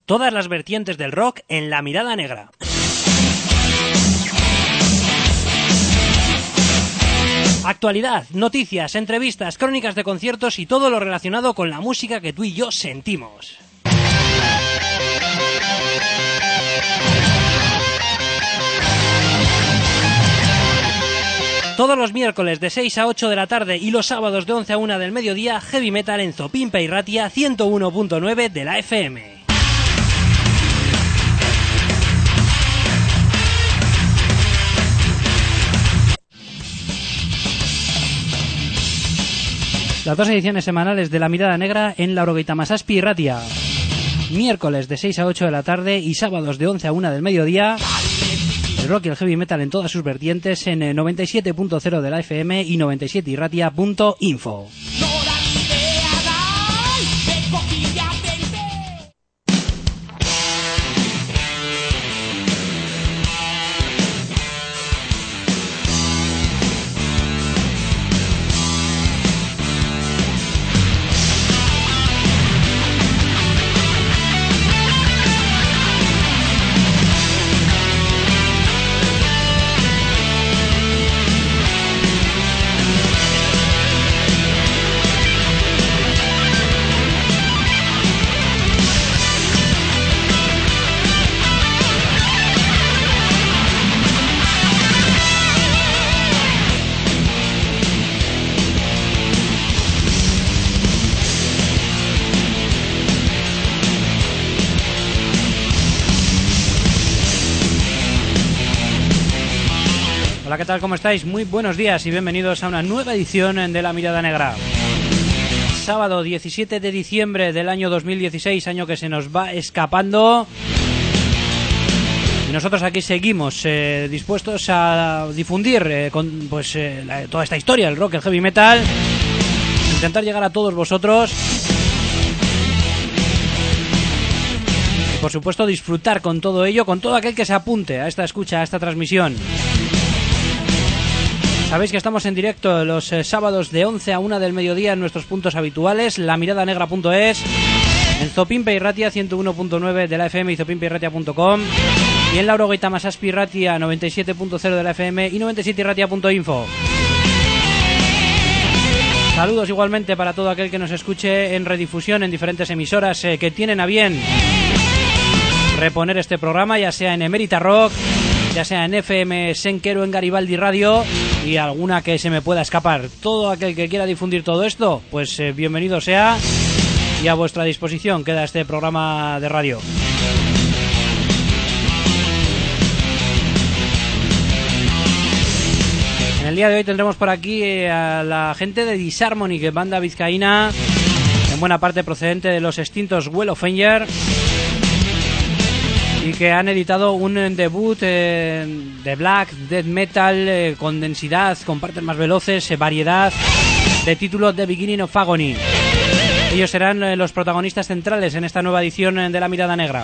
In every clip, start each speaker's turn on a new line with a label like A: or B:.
A: Todas las vertientes del rock en La Mirada Negra. Actualidad, noticias, entrevistas, crónicas de conciertos y todo lo relacionado con la música que tú y yo sentimos. Todos los miércoles de 6 a 8 de la tarde y los sábados de 11 a 1 del mediodía, Heavy Metal en Zopimpa y Ratia 101.9 de la FM. Las dos ediciones semanales de La Mirada Negra en la Orogeita Masaspi y Ratia. Miércoles de 6 a 8 de la tarde y sábados de 11 a 1 del mediodía. El rock y el heavy metal en todas sus vertientes en 97.0 de la FM y 97irratia.info. Hola, ¿qué tal? ¿Cómo estáis? Muy buenos días y bienvenidos a una nueva edición de La Mirada Negra. Sábado 17 de diciembre del año 2016, año que se nos va escapando. Y nosotros aquí seguimos dispuestos a difundir toda esta historia, el rock, el heavy metal. Intentar llegar a todos vosotros. Y por supuesto disfrutar con todo ello, con todo aquel que se apunte a esta escucha, a esta transmisión. Sabéis que estamos en directo los sábados de 11 a 1 del mediodía en nuestros puntos habituales, lamiradanegra.es, en Zopimpa y Ratia 101.9 de la FM y zopimpairratia.com, y en la Orogeita Masaspi Ratia 97.0 de la FM y 97irratia.info. Saludos igualmente para todo aquel que nos escuche en redifusión en diferentes emisoras que tienen a bien reponer este programa, ya sea en Emérita Rock, ya sea en FM Senquero, en Garibaldi Radio y alguna que se me pueda escapar. Todo aquel que quiera difundir todo esto, pues bienvenido sea y a vuestra disposición queda este programa de radio. En el día de hoy tendremos por aquí a la gente de Disharmony, banda vizcaína, en buena parte procedente de los extintos Well of Fire, y que han editado un debut de black, death metal, con densidad, con partes más veloces, variedad, de título The Beginning of Agony. Ellos serán los protagonistas centrales en esta nueva edición de La Mirada Negra.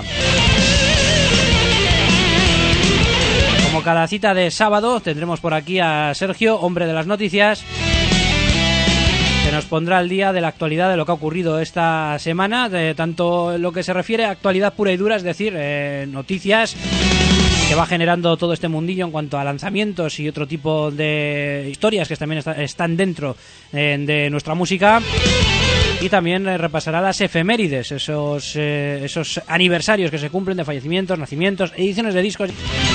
A: Como cada cita de sábado, tendremos por aquí a Sergio, hombre de las noticias, que nos pondrá al día de la actualidad de lo que ha ocurrido esta semana, de tanto lo que se refiere a actualidad pura y dura, es decir, noticias que va generando todo este mundillo en cuanto a lanzamientos y otro tipo de historias que también están dentro de nuestra música, y también repasará las efemérides, esos aniversarios que se cumplen de fallecimientos, nacimientos, ediciones de discos.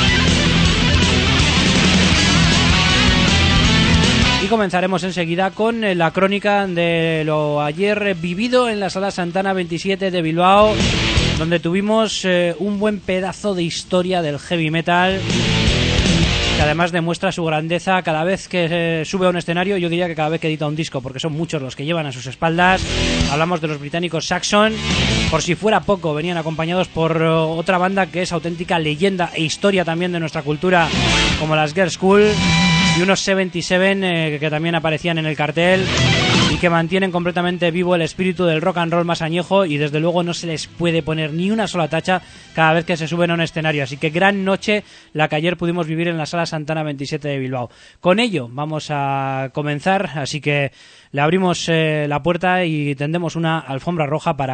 A: Y comenzaremos enseguida con la crónica de lo ayer vivido en la Sala Santana 27 de Bilbao, donde tuvimos un buen pedazo de historia del heavy metal, que además demuestra su grandeza cada vez que sube a un escenario. Yo diría que cada vez que edita un disco, porque son muchos los que llevan a sus espaldas. Hablamos de los británicos Saxon. Por si fuera poco, venían acompañados por otra banda que es auténtica leyenda e historia también de nuestra cultura, como las Girls' School, y unos 77 que también aparecían en el cartel y que mantienen completamente vivo el espíritu del rock and roll más añejo, y desde luego no se les puede poner ni una sola tacha cada vez que se suben a un escenario. Así que gran noche la que ayer pudimos vivir en la Sala Santana 27 de Bilbao. Con ello vamos a comenzar, así que le abrimos la puerta y tendemos una alfombra roja para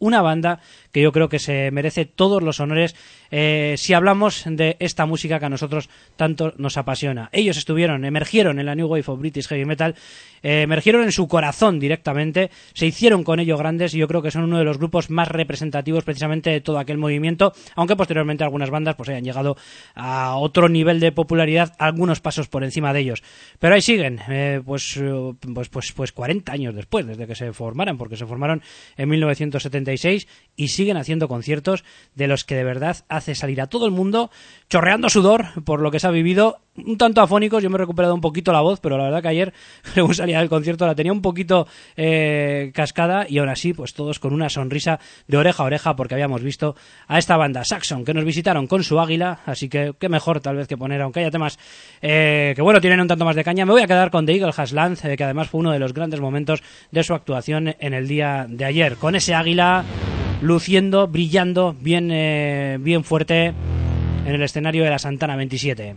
A: una banda que yo creo que se merece todos los honores si hablamos de esta música que a nosotros tanto nos apasiona. Ellos emergieron en la New Wave of British Heavy Metal, emergieron en su corazón directamente, se hicieron con ello grandes y yo creo que son uno de los grupos más representativos precisamente de todo aquel movimiento, aunque posteriormente algunas bandas pues hayan llegado a otro nivel de popularidad, algunos pasos por encima de ellos. Pero ahí siguen, pues 40 años después, desde que se formaran, porque se formaron en 1976 y siguen haciendo conciertos de los que de verdad hace salir a todo el mundo chorreando sudor por lo que se ha vivido, un tanto afónicos. Yo me he recuperado un poquito la voz, pero la verdad que ayer, según salía del concierto, la tenía un poquito cascada, y aún así, pues todos con una sonrisa de oreja a oreja, porque habíamos visto a esta banda Saxon, que nos visitaron con su Águila, así que qué mejor tal vez que poner, aunque haya temas que bueno, tienen un tanto más de caña. Me voy a quedar con The Eagle Has Landed, que además fue uno de los grandes momentos de su actuación en el día de ayer, con ese Águila luciendo, brillando bien fuerte en el escenario de la Santana 27.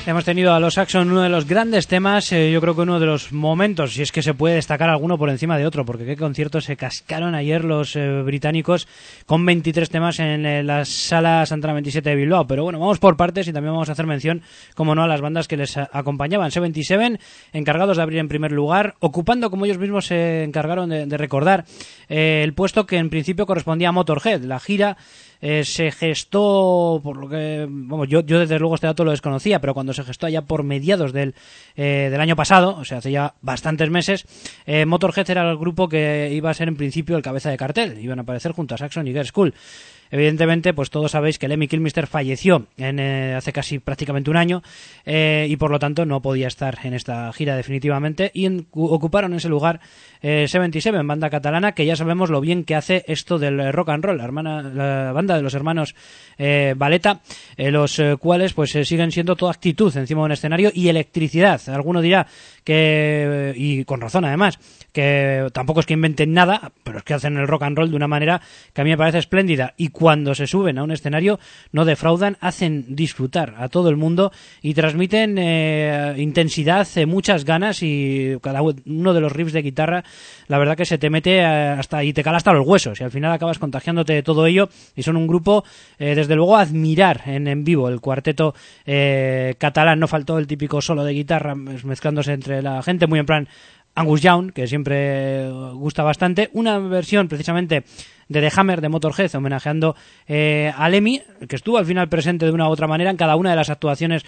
A: Hemos tenido a los Saxon, uno de los grandes temas, yo creo que uno de los momentos, si es que se puede destacar alguno por encima de otro, porque qué conciertos se cascaron ayer los británicos con 23 temas en la Sala Santana 27 de Bilbao. Pero bueno, vamos por partes y también vamos a hacer mención, como no, a las bandas que les acompañaban. 77, encargados de abrir en primer lugar, ocupando, como ellos mismos se encargaron de recordar, el puesto que en principio correspondía a Motorhead. La gira se gestó, por lo que, vamos, yo desde luego este dato lo desconocía, pero cuando se gestó allá por mediados del año pasado, o sea, hace ya bastantes meses, Motorhead era el grupo que iba a ser en principio el cabeza de cartel. Iban a aparecer junto a Saxon y Girls' School. Evidentemente, pues todos sabéis que Lemmy Kilmister falleció hace casi prácticamente un año y por lo tanto no podía estar en esta gira definitivamente, y ocuparon ese lugar 77, banda catalana que ya sabemos lo bien que hace esto del rock and roll, la banda de los hermanos Valeta, los cuales pues siguen siendo toda actitud encima de un escenario y electricidad. Alguno dirá que, y con razón además, que tampoco es que inventen nada, pero es que hacen el rock and roll de una manera que a mí me parece espléndida, y cuando se suben a un escenario no defraudan, hacen disfrutar a todo el mundo y transmiten intensidad, muchas ganas, y cada uno de los riffs de guitarra la verdad que se te mete hasta y te cala hasta los huesos, y al final acabas contagiándote de todo ello, y son un grupo desde luego a admirar en vivo. El cuarteto catalán, no faltó el típico solo de guitarra mezclándose entre la gente, muy en plan Angus Young, que siempre gusta bastante. Una versión precisamente de The Hammer de Motorhead, homenajeando a Lemmy, que estuvo al final presente de una u otra manera en cada una de las actuaciones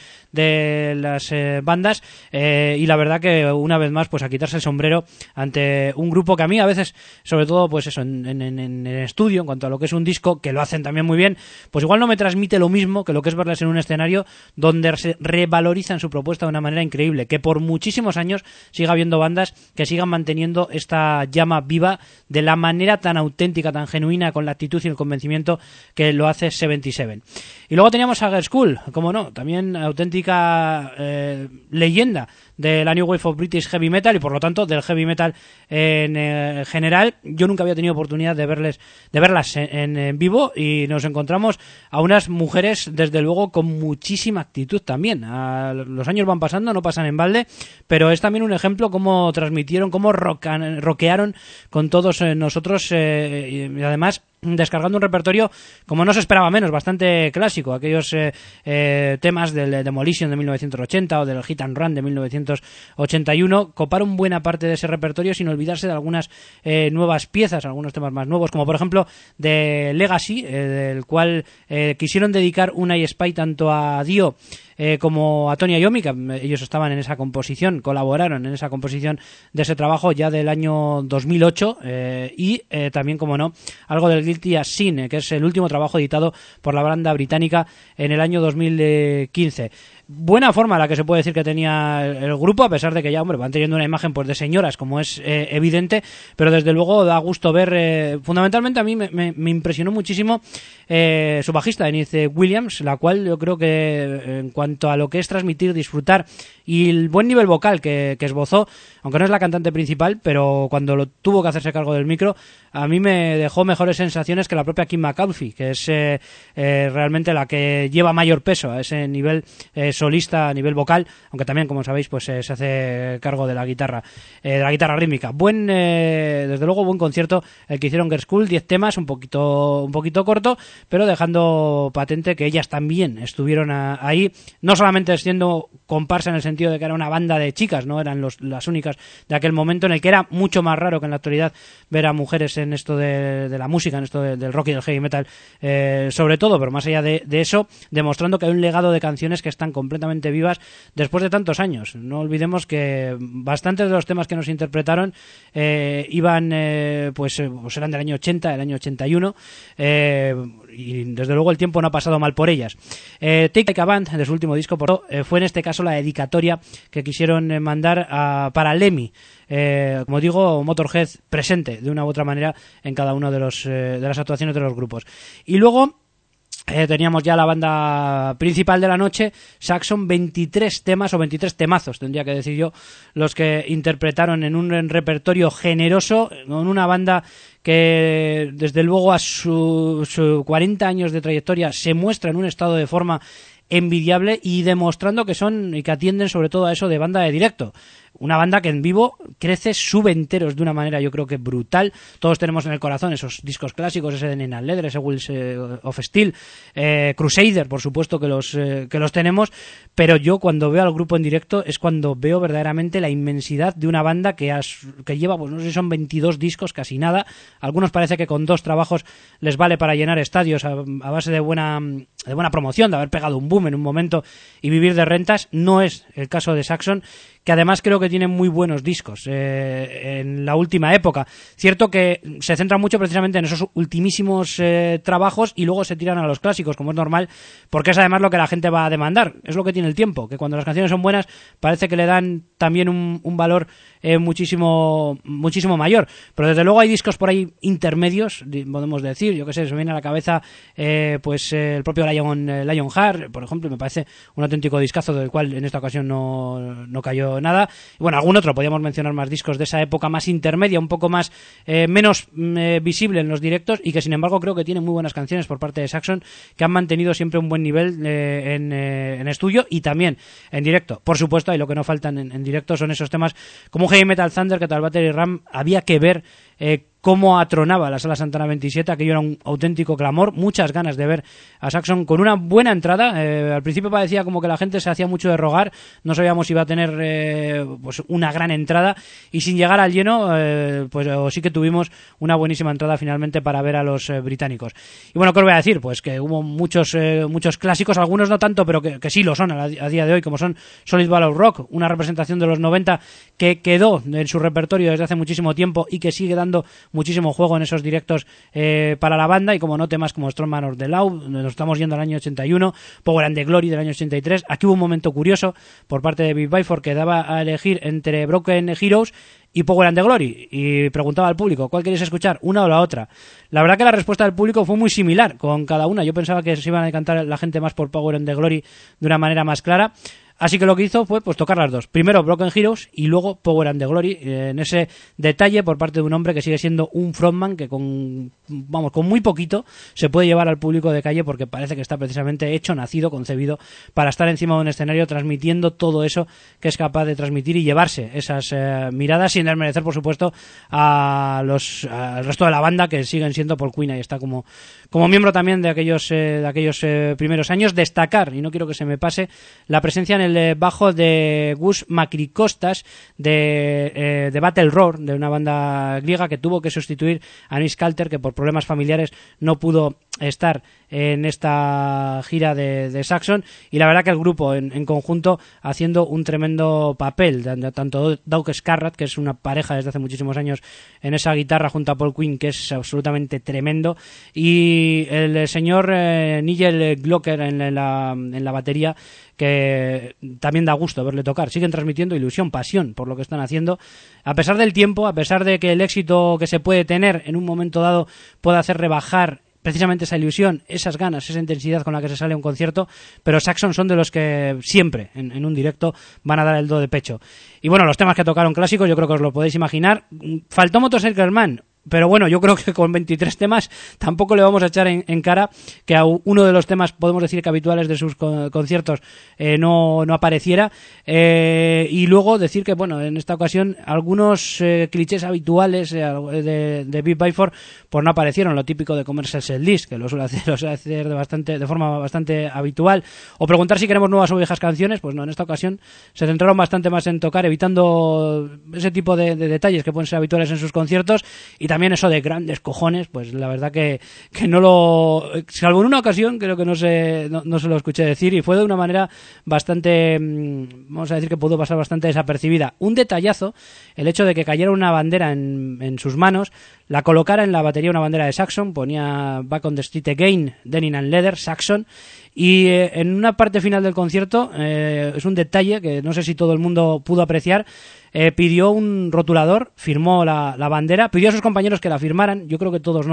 A: de las bandas, y la verdad que una vez más pues a quitarse el sombrero ante un grupo que a mí a veces, sobre todo pues eso en estudio, en cuanto a lo que es un disco, que lo hacen también muy bien, pues igual no me transmite lo mismo que lo que es verles en un escenario donde se revalorizan su propuesta de una manera increíble, que por muchísimos años siga habiendo bandas que sigan manteniendo esta llama viva de la manera tan auténtica, tan genuina, con la actitud y el convencimiento que lo hace 77. Y luego teníamos a Girls' School, como no, también auténtica leyenda de la New Wave of British Heavy Metal, y por lo tanto del heavy metal en general. Yo nunca había tenido oportunidad de verlas en vivo, y nos encontramos a unas mujeres desde luego con muchísima actitud también. Los años van pasando, no pasan en balde, pero es también un ejemplo cómo transmitieron, cómo rockearon con todos nosotros, y además descargando un repertorio, como no se esperaba menos, bastante clásico. Aquellos temas del Demolition de 1980 o del Hit and Run de 1981 coparon buena parte de ese repertorio, sin olvidarse de algunas nuevas piezas, algunos temas más nuevos, como por ejemplo de Legacy, del cual quisieron dedicar una I Spy tanto a Dio como a Tony Iommi, que ellos estaban en esa composición, colaboraron en esa composición de ese trabajo ya del año 2008, y también, como no, algo del Guilty as Sin, que es el último trabajo editado por la banda británica en el año 2015. Buena forma la que se puede decir que tenía el grupo, a pesar de que ya, hombre, van teniendo una imagen pues de señoras, como es evidente, pero desde luego da gusto ver, fundamentalmente a mí me impresionó muchísimo su bajista, Denise Williams, la cual yo creo que en cuanto a lo que es transmitir, disfrutar y el buen nivel vocal que esbozó, aunque no es la cantante principal, pero cuando lo tuvo que hacerse cargo del micro, a mí me dejó mejores sensaciones que la propia Kim McAuliffe, que es realmente la que lleva mayor peso a ese nivel solista, a nivel vocal, aunque también, como sabéis, pues se hace cargo de la guitarra rítmica. Desde luego buen concierto el que hicieron Girls' School, 10 temas, un poquito corto, pero dejando patente que ellas también estuvieron ahí, no solamente siendo comparsa en el sentido de que era una banda de chicas, no eran las únicas de aquel momento, en el que era mucho más raro que en la actualidad ver a mujeres en esto de la música, en esto del rock y del heavy metal, sobre todo, pero más allá de eso, demostrando que hay un legado de canciones que están completamente vivas después de tantos años. No olvidemos que bastantes de los temas que nos interpretaron eran del año 80, del año 81, y desde luego el tiempo no ha pasado mal por ellas. Take a Band, de su último disco, fue en este caso la dedicatoria que quisieron mandar para Lemmy. Como digo, Motorhead presente de una u otra manera en cada uno de las actuaciones de los grupos. Y luego teníamos ya la banda principal de la noche, Saxon, 23 temas o 23 temazos, tendría que decir yo, los que interpretaron en un repertorio generoso, con una banda que desde luego a sus 40 años de trayectoria se muestra en un estado de forma envidiable y demostrando que son y que atienden sobre todo a eso de banda de directo. Una banda que en vivo crece, sube enteros de una manera yo creo que brutal. Todos tenemos en el corazón esos discos clásicos, ese de Nine and Leather, ese Wheels of Steel, Crusader, por supuesto que los tenemos, pero yo cuando veo al grupo en directo es cuando veo verdaderamente la inmensidad de una banda que lleva, pues no sé si son 22 discos, casi nada. Algunos parece que con 2 trabajos les vale para llenar estadios a base de buena promoción, de haber pegado un boom en un momento y vivir de rentas. No es el caso de Saxon, que además creo que tiene muy buenos discos en la última época. Cierto que se centra mucho precisamente en esos ultimísimos trabajos y luego se tiran a los clásicos, como es normal, porque es además lo que la gente va a demandar. Es lo que tiene el tiempo, que cuando las canciones son buenas parece que le dan también un valor muchísimo mayor. Pero desde luego hay discos por ahí intermedios, podemos decir, yo que sé, se me viene a la cabeza pues el propio Lionheart, por ejemplo, me parece un auténtico discazo del cual en esta ocasión no cayó nada. Y bueno, algún otro, podríamos mencionar más discos de esa época más intermedia, un poco más menos visible en los directos y que sin embargo creo que tiene muy buenas canciones por parte de Saxon, que han mantenido siempre un buen nivel en estudio y también en directo. Por supuesto, y lo que no faltan en directo son esos temas como Heavy Metal Thunder, que tal Battery Ram había que ver cómo atronaba la Sala Santana 27, aquello era un auténtico clamor, muchas ganas de ver a Saxon con una buena entrada. Al principio parecía como que la gente se hacía mucho de rogar, no sabíamos si iba a tener pues una gran entrada, y sin llegar al lleno pues sí que tuvimos una buenísima entrada finalmente para ver a los británicos. Y bueno, ¿qué os voy a decir? Pues que hubo muchos clásicos, algunos no tanto, pero que sí lo son a día de hoy, como son Solid Ball of Rock, una representación de los 90 que quedó en su repertorio desde hace muchísimo tiempo y que sigue dando muchísimo juego en esos directos para la banda, y como no, temas como Strongman of the Law, nos estamos yendo al año 81, Power and the Glory del año 83. Aquí hubo un momento curioso por parte de Big Byford, que daba a elegir entre Broken Heroes y Power and the Glory, y preguntaba al público ¿cuál queréis escuchar, una o la otra? La verdad que la respuesta del público fue muy similar con cada una. Yo pensaba que se iban a decantar la gente más por Power and the Glory de una manera más clara. Así que lo que hizo fue pues tocar las dos. Primero Broken Heroes y luego Power and the Glory, en ese detalle por parte de un hombre que sigue siendo un frontman que con muy poquito se puede llevar al público de calle, porque parece que está precisamente nacido, concebido para estar encima de un escenario transmitiendo todo eso que es capaz de transmitir y llevarse esas miradas, sin desmerecer por supuesto al resto de la banda, que siguen siendo Paul Quinn y está como miembro también de aquellos primeros años. Destacar, y no quiero que se me pase, la presencia en el bajo de Gus Makrikostas de Battle Roar, de una banda griega que tuvo que sustituir a Nils Calter, que por problemas familiares no pudo estar en esta gira de Saxon, y la verdad que el grupo en conjunto haciendo un tremendo papel, tanto Doug Scarratt, que es una pareja desde hace muchísimos años en esa guitarra junto a Paul Quinn, que es absolutamente tremendo, y el señor Nigel Glocker en la batería, que también da gusto verle tocar. Siguen transmitiendo ilusión, pasión por lo que están haciendo, a pesar del tiempo, a pesar de que el éxito que se puede tener en un momento dado puede hacer rebajar precisamente esa ilusión, esas ganas, esa intensidad con la que se sale a un concierto. Pero Saxon son de los que siempre en un directo van a dar el do de pecho. Y bueno, los temas que tocaron clásicos, yo creo que os lo podéis imaginar. Faltó Motorcycle Man, pero bueno, yo creo que con 23 temas tampoco le vamos a echar en cara que a uno de los temas, podemos decir que habituales de sus conciertos, no apareciera. Y luego decir que, bueno, en esta ocasión algunos clichés habituales de Big Byford pues no aparecieron. Lo típico de comerse el setlist, que lo suele hacer de forma bastante habitual. O preguntar si queremos nuevas o viejas canciones, pues no, en esta ocasión se centraron bastante más en tocar, evitando ese tipo de detalles que pueden ser habituales en sus conciertos. Y también eso de grandes cojones, pues la verdad que no lo... Salvo en una ocasión, creo que no se lo escuché decir, y fue de una manera bastante... Vamos a decir que pudo pasar bastante desapercibida. Un detallazo, el hecho de que cayera una bandera en sus manos, la colocara en la batería una bandera de Saxon, ponía Back on the Street Again, Denim and Leather, Saxon, y en una parte final del concierto, es un detalle que no sé si todo el mundo pudo apreciar, pidió un rotulador, firmó la bandera, pidió a sus compañeros que la firmaran. Yo creo que todos no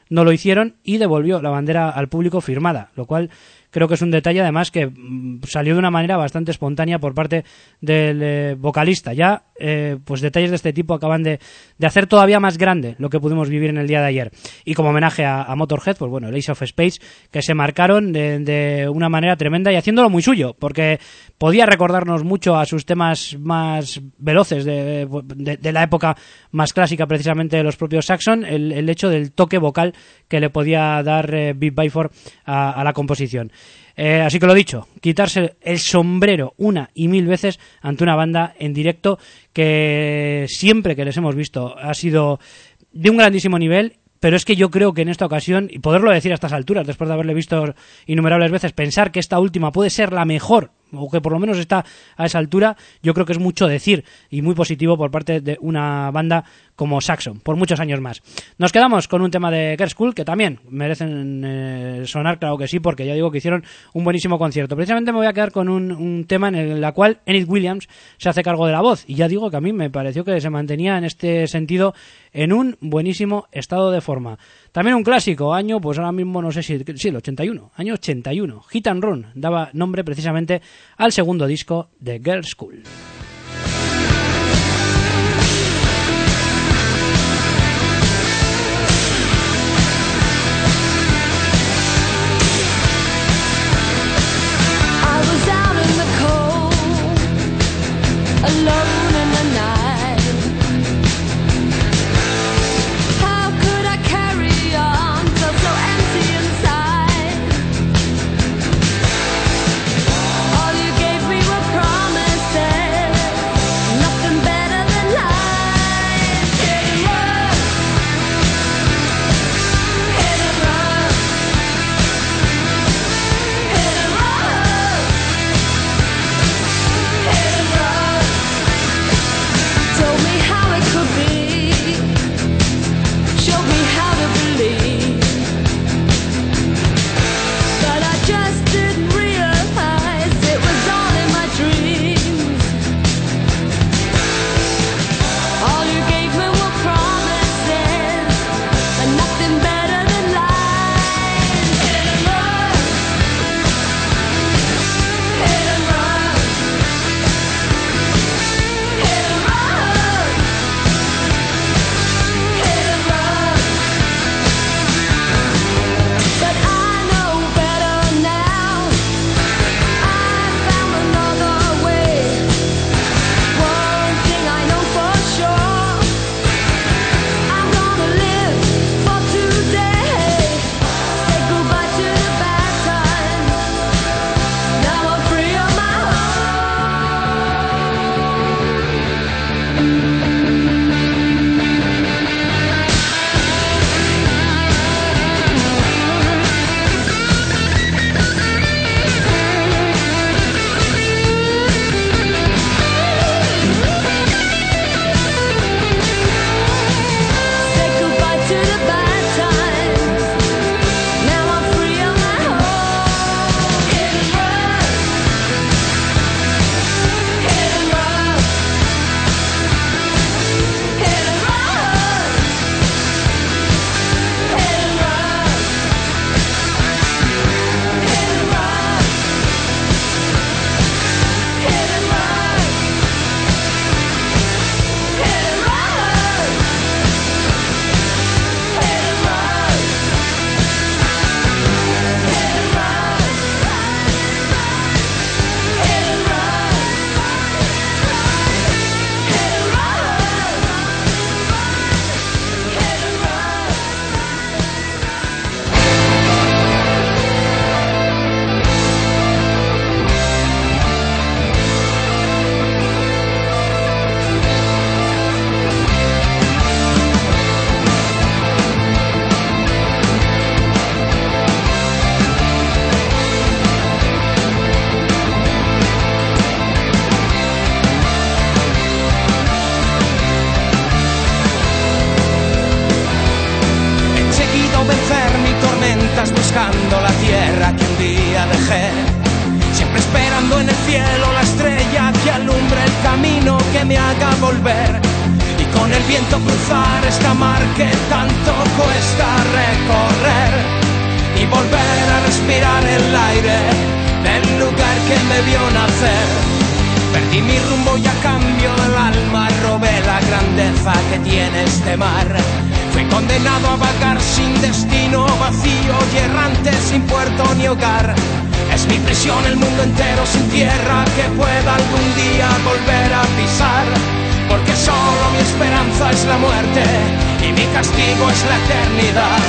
A: no lo hicieron y devolvió la bandera al público firmada, lo cual creo que es un detalle además que salió de una manera bastante espontánea por parte del vocalista. Ya pues detalles de este tipo acaban de hacer todavía más grande lo que pudimos vivir en el día de ayer. Y como homenaje a Motorhead, pues bueno, el Ace of Spades, que se marcaron de una manera tremenda y haciéndolo muy suyo, porque podía recordarnos mucho a sus temas más veloces de la época más clásica precisamente de los propios Saxon, el hecho del toque vocal que le podía dar Viv Byford a la composición. Así que lo dicho, quitarse el sombrero una y mil veces ante una banda en directo que siempre que les hemos visto ha sido de un grandísimo nivel, pero es que yo creo que en esta ocasión, y poderlo decir a estas alturas, después de haberle visto innumerables veces, pensar que esta última puede ser la mejor, o que por lo menos está a esa altura, yo creo que es mucho decir y muy positivo por parte de una banda como Saxon, por muchos años más. Nos quedamos con un tema de Girls' School que también merecen sonar, claro que sí, porque ya digo que hicieron un buenísimo concierto. Precisamente me voy a quedar con un tema en el cual Enid Williams se hace cargo de la voz, y ya digo que a mí me pareció que se mantenía en este sentido en un buenísimo estado de forma. También un clásico, año, pues ahora mismo no sé si el 81, año 81, Hit and Run, daba nombre precisamente al segundo disco de Girls' School.
B: buscando la tierra que un día dejé, siempre esperando en el cielo la estrella que alumbre el camino que me haga volver. Y con con el viento cruzar esta mar que tanto cuesta recorrer y volver a respirar el aire del lugar que me vio nacer. Perdí mi rumbo y a cambio del alma robé la grandeza que tiene este mar. Fui condenado a vagar sin destino, vacío y errante, sin puerto ni hogar. Es mi prisión el mundo entero sin tierra que pueda algún día volver a pisar. Porque solo mi esperanza es la muerte y mi castigo es la eternidad.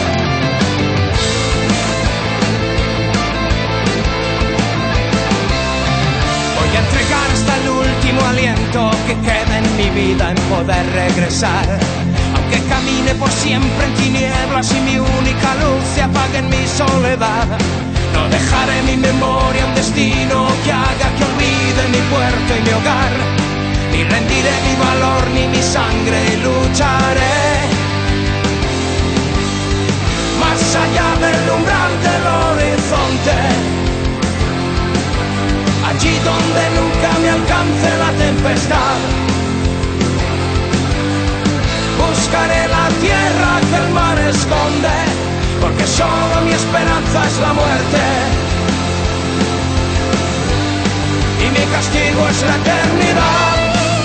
B: Voy a entregar hasta el último aliento que queda en mi vida en poder regresar. Aunque camine por siempre en tinieblas y mi única luz se apague en mi soledad, no dejaré mi memoria un destino que haga que olvide mi puerto y mi hogar. Ni rendiré mi valor ni mi sangre y lucharé más allá del umbral del horizonte, allí donde nunca me alcance la tempestad. Buscaré la tierra que el mar esconde, porque solo mi esperanza es la muerte y mi castigo es la eternidad.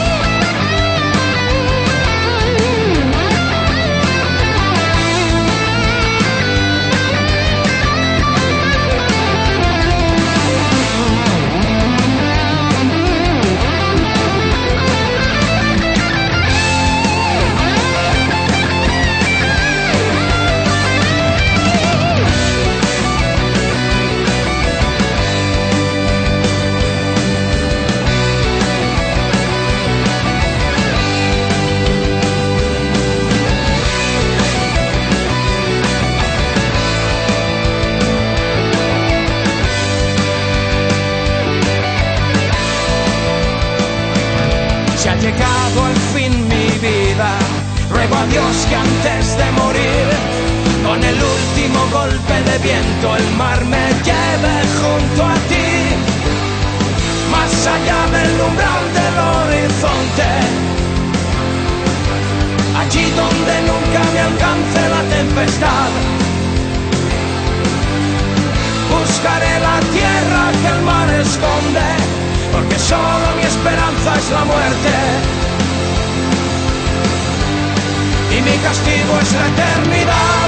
B: Ha llegado al fin mi vida, ruego a Dios que antes de morir, con el último golpe de viento, el mar me lleve junto a ti, más allá del umbral del horizonte, allí donde nunca me alcance la tempestad. Buscaré la tierra que el mar esconde, porque solo mi esperanza es la muerte y mi castigo es la eternidad.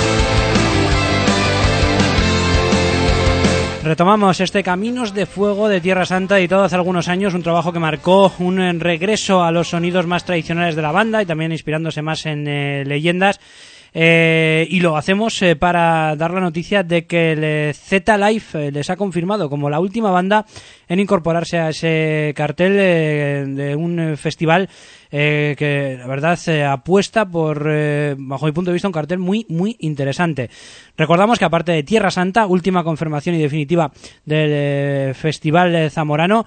A: Retomamos este Caminos de Fuego de Tierra Santa, editado hace algunos años, un trabajo que marcó un regreso a los sonidos más tradicionales de la banda y también inspirándose más en leyendas. Y lo hacemos para dar la noticia de que el Z-Live les ha confirmado como la última banda en incorporarse a ese cartel de un festival que la verdad apuesta por, bajo mi punto de vista, un cartel muy interesante. Recordamos que aparte de Tierra Santa, última confirmación y definitiva del festival zamorano,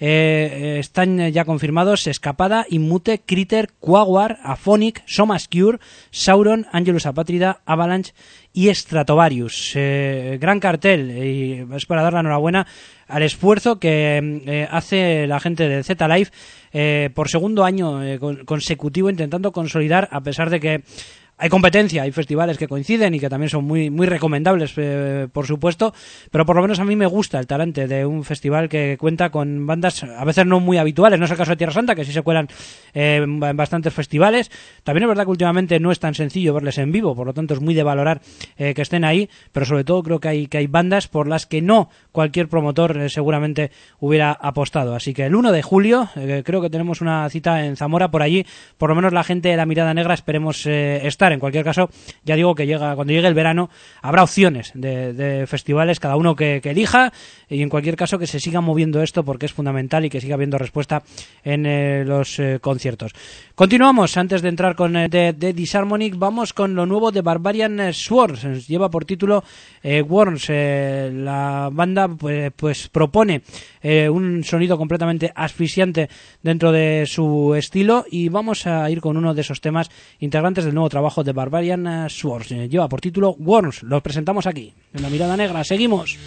A: están ya confirmados Escapada, Inmute, Critter, Quaguar, Aphonic, Somascure, Sauron, Angelus Apátrida, Avalanche y Stratovarius. Gran cartel, y es para dar la enhorabuena al esfuerzo que hace la gente del Z-Live por segundo año consecutivo, intentando consolidar, a pesar de que hay competencia, hay festivales que coinciden y que también son muy recomendables, por supuesto, pero por lo menos a mí me gusta el talante de un festival que cuenta con bandas a veces no muy habituales. No es el caso de Tierra Santa, que sí se cuelan en bastantes festivales. También es verdad que últimamente no es tan sencillo verles en vivo, por lo tanto es muy de valorar que estén ahí, pero sobre todo creo que hay bandas por las que no cualquier promotor seguramente hubiera apostado. Así que el 1 de julio creo que tenemos una cita en Zamora. Por allí, por lo menos la gente de la Mirada Negra, esperemos estar. En cualquier caso, ya digo que cuando llegue el verano habrá opciones de festivales, cada uno que elija, y en cualquier caso que se siga moviendo esto porque es fundamental y que siga habiendo respuesta en los conciertos. Continuamos, antes de entrar con The Disharmonic, vamos con lo nuevo de Barbarian Swords. Lleva por título Worms. La banda pues propone un sonido completamente asfixiante dentro de su estilo, y vamos a ir con uno de esos temas integrantes del nuevo trabajo de Barbarian Swords. Lleva por título Worms. Lo presentamos aquí en La Mirada Negra. Seguimos.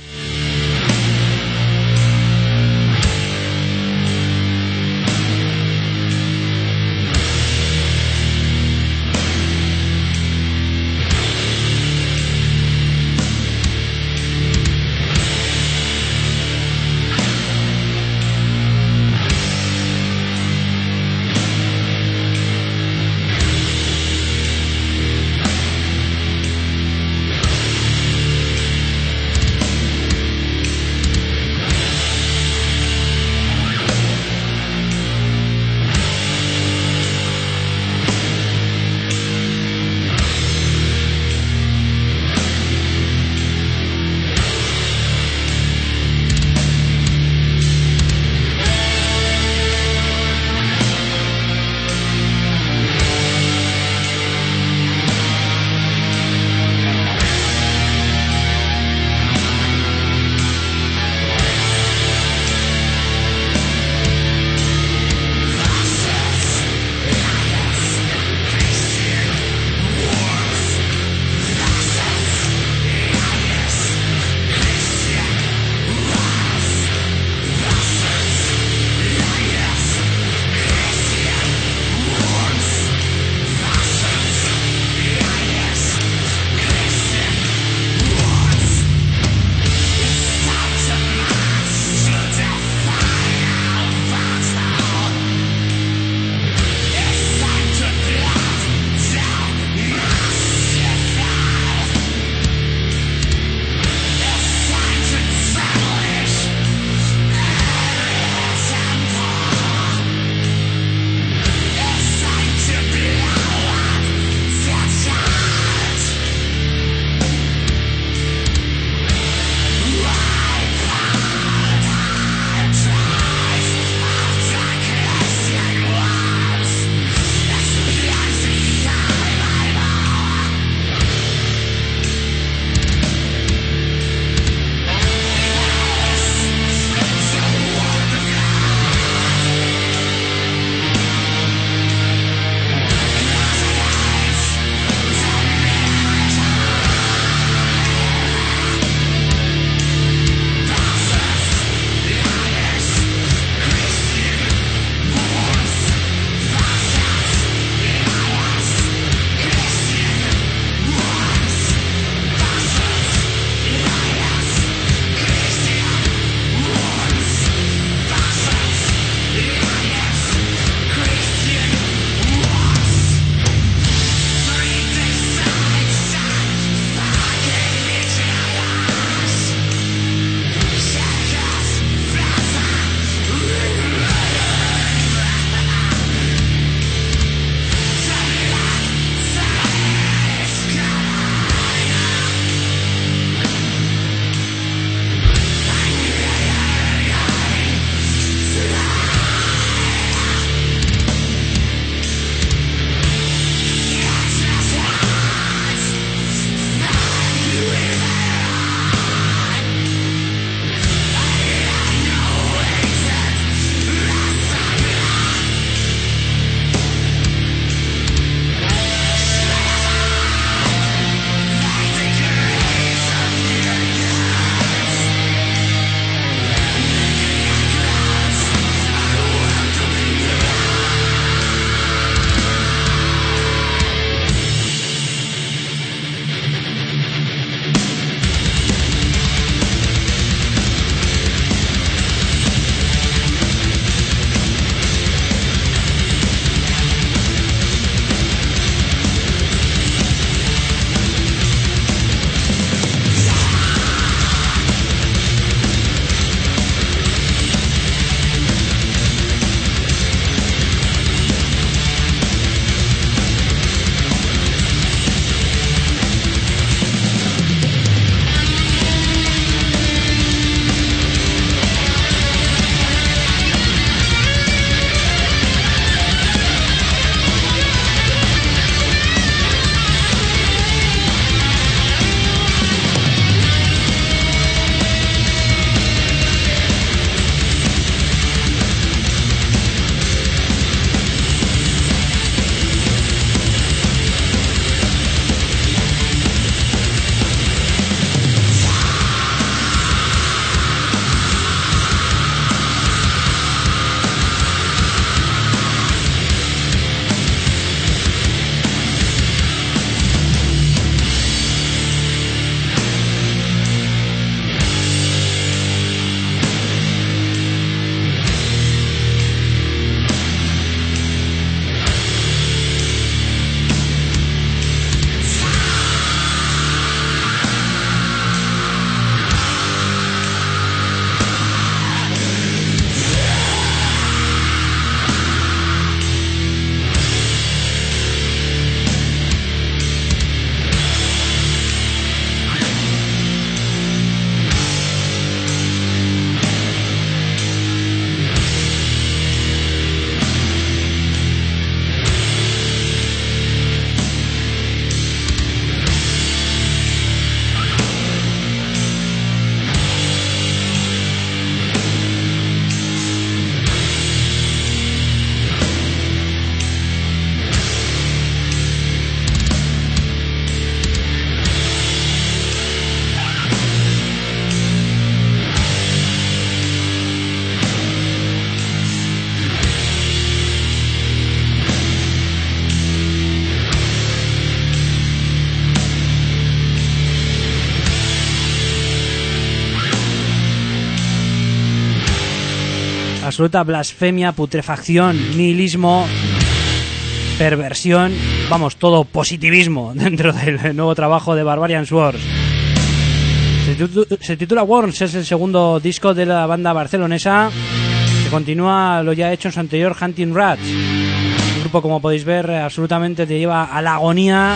A: absoluta blasfemia, putrefacción, nihilismo, perversión, vamos, todo positivismo dentro del nuevo trabajo de Barbarian Swords. Se titula Worms, es el segundo disco de la banda barcelonesa, que continúa lo ya hecho en su anterior Hunting Rats. Un grupo, como podéis ver, absolutamente te lleva a la agonía,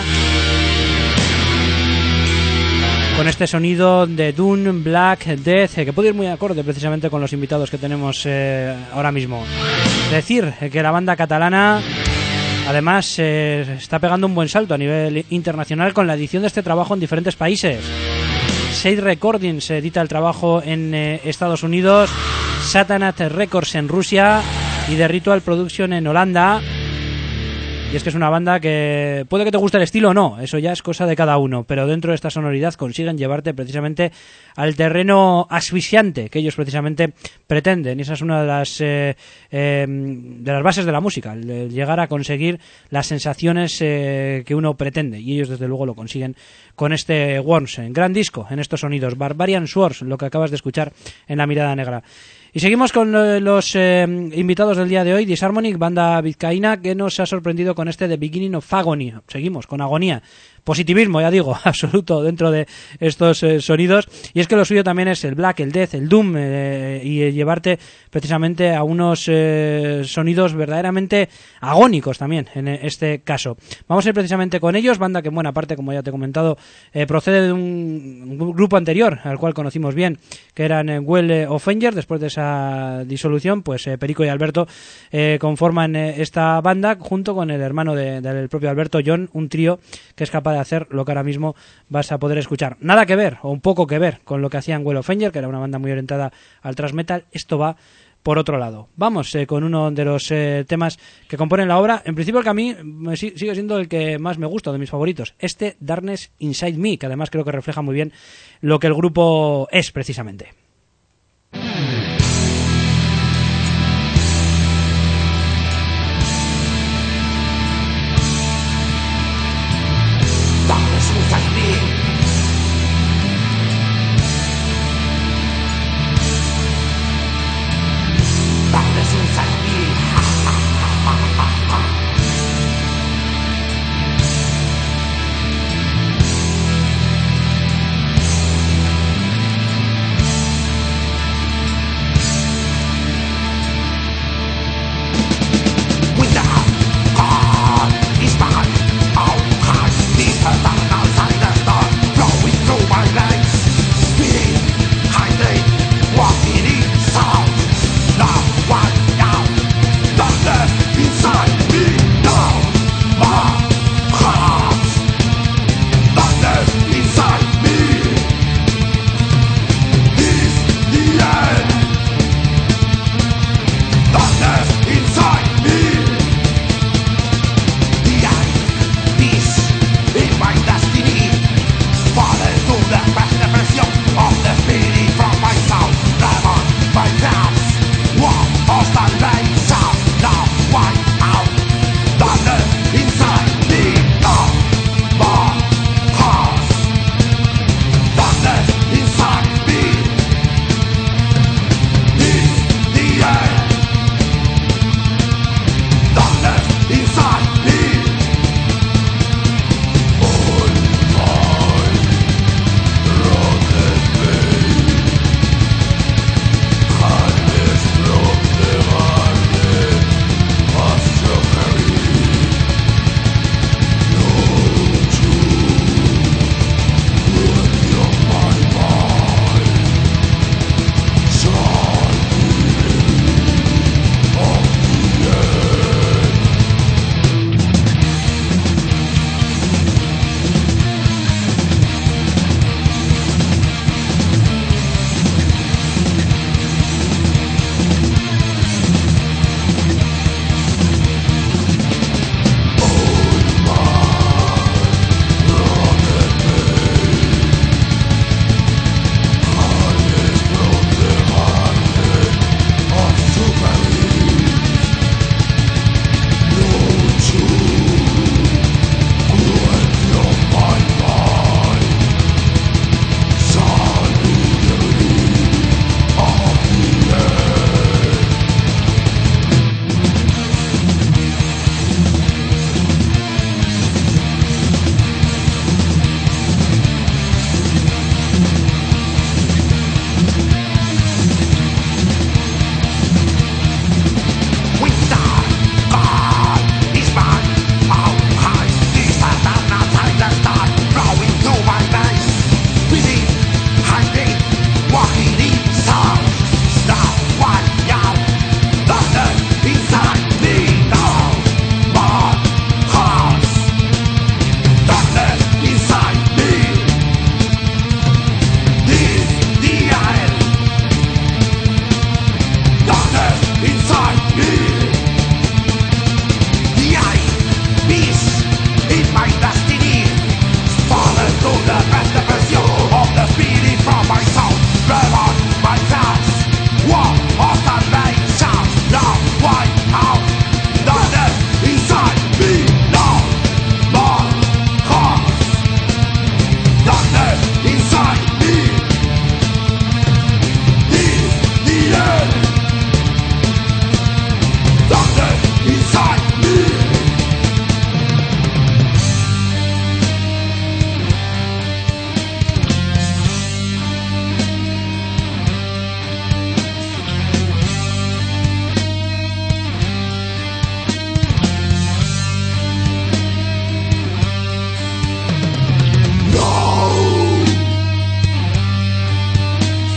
A: con este sonido de Doom, Black, Death, que puede ir muy acorde precisamente con los invitados que tenemos ahora mismo. Decir que la banda catalana además está pegando un buen salto a nivel internacional con la edición de este trabajo en diferentes países. Shade Recordings edita el trabajo en Estados Unidos, Satanat Records en Rusia y The Ritual Production en Holanda. Y es que es una banda que puede que te guste el estilo o no, eso ya es cosa de cada uno, pero dentro de esta sonoridad consiguen llevarte precisamente al terreno asfixiante que ellos precisamente pretenden. Y esa es una de las bases de la música, el llegar a conseguir las sensaciones que uno pretende. Y ellos desde luego lo consiguen con este Worms, gran disco en estos sonidos. Barbarian Swords, lo que acabas de escuchar en La Mirada Negra. Y seguimos con los invitados del día de hoy, Disharmonic, banda vizcaína que nos ha sorprendido con este The Beginning of Agony. Seguimos con agonía. Positivismo, ya digo, absoluto dentro de estos sonidos. Y es que lo suyo también es el Black, el Death, el Doom, y llevarte precisamente a unos sonidos verdaderamente agónicos también en este caso. Vamos a ir precisamente con ellos, banda que en buena parte, como ya te he comentado, procede de un grupo anterior al cual conocimos bien, que eran Well of Anger. Después de esa disolución, pues Perico y Alberto conforman esta banda junto con el hermano del propio Alberto, John, un trío que es capaz de hacer lo que ahora mismo vas a poder escuchar. Nada que ver, o un poco que ver, con lo que hacían Well of Anger, que era una banda muy orientada al thrash metal. Esto va por otro lado. Vamos con uno de los temas que componen la obra. En principio el que a mí sigue siendo el que más me gusta, de mis favoritos. Este Darkness Inside Me, que además creo que refleja muy bien lo que el grupo es precisamente.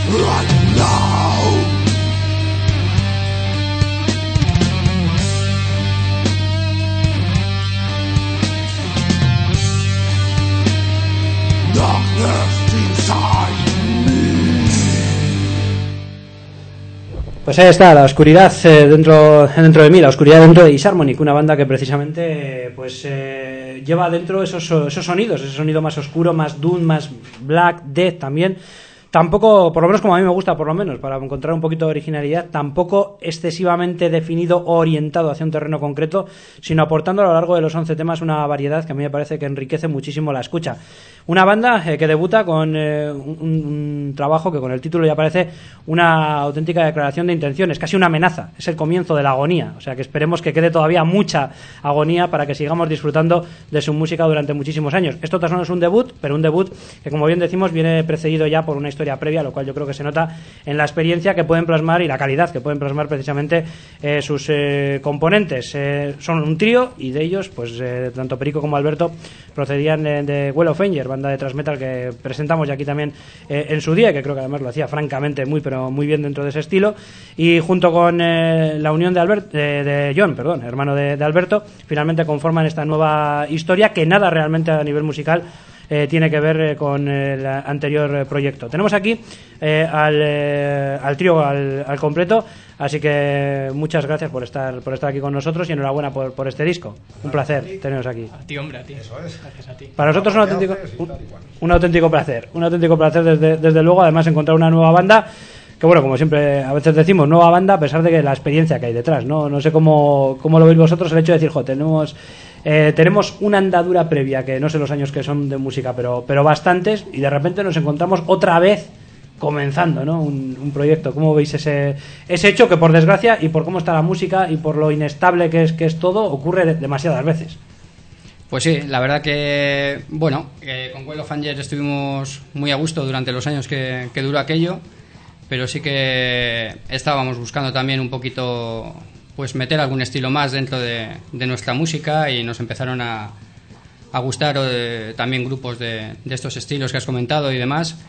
A: Pues ahí está, la oscuridad dentro de mí, la oscuridad dentro de Disharmonic, una banda que precisamente lleva dentro esos sonidos, ese sonido más oscuro, más doom, más black, death también. Tampoco, por lo menos como a mí me gusta, por lo menos, para encontrar un poquito de originalidad, tampoco excesivamente definido o orientado hacia un terreno concreto, sino aportando a lo largo de los 11 temas una variedad que a mí me parece que enriquece muchísimo la escucha. Una banda que debuta con un trabajo que con el título ya parece una auténtica declaración de intenciones, casi una amenaza, es el comienzo de la agonía, o sea que esperemos que quede todavía mucha agonía para que sigamos disfrutando de su música durante muchísimos años. Esto no es un debut, pero un debut que, como bien decimos, viene precedido ya por una historia previa, lo cual yo creo que se nota en la experiencia que pueden plasmar y la calidad que pueden plasmar precisamente sus componentes. Son un trío y de ellos, pues tanto Perico como Alberto procedían de Well of Anger, banda de thrash metal que presentamos ya aquí también en su día, que creo que además lo hacía francamente muy bien dentro de ese estilo, y junto con la unión de John, hermano de Alberto, finalmente conforman esta nueva historia que nada realmente a nivel musical tiene que ver con el anterior proyecto. Tenemos aquí al trío al completo, así que muchas gracias por estar aquí con nosotros y enhorabuena por este disco. Un placer teneros aquí.
C: A ti, hombre, a ti.
D: Eso es.
C: Gracias a ti.
A: Para nosotros un auténtico placer, desde luego, además encontrar una nueva banda. Que bueno, como siempre a veces decimos, nueva banda, a pesar de que la experiencia que hay detrás, no sé cómo lo veis vosotros, el hecho de decir, tenemos una andadura previa, que no sé los años que son de música, pero bastantes, y de repente nos encontramos otra vez comenzando, ¿no? un proyecto. ¿Cómo veis ese hecho que, por desgracia, y por cómo está la música y por lo inestable que es todo, ocurre demasiadas veces?
C: Pues sí, la verdad que, bueno, con Well of Anger estuvimos muy a gusto durante los años que duró aquello, pero sí que estábamos buscando también un poquito, pues meter algún estilo más dentro de nuestra música, y nos empezaron a gustar también grupos de estos estilos que has comentado y demás,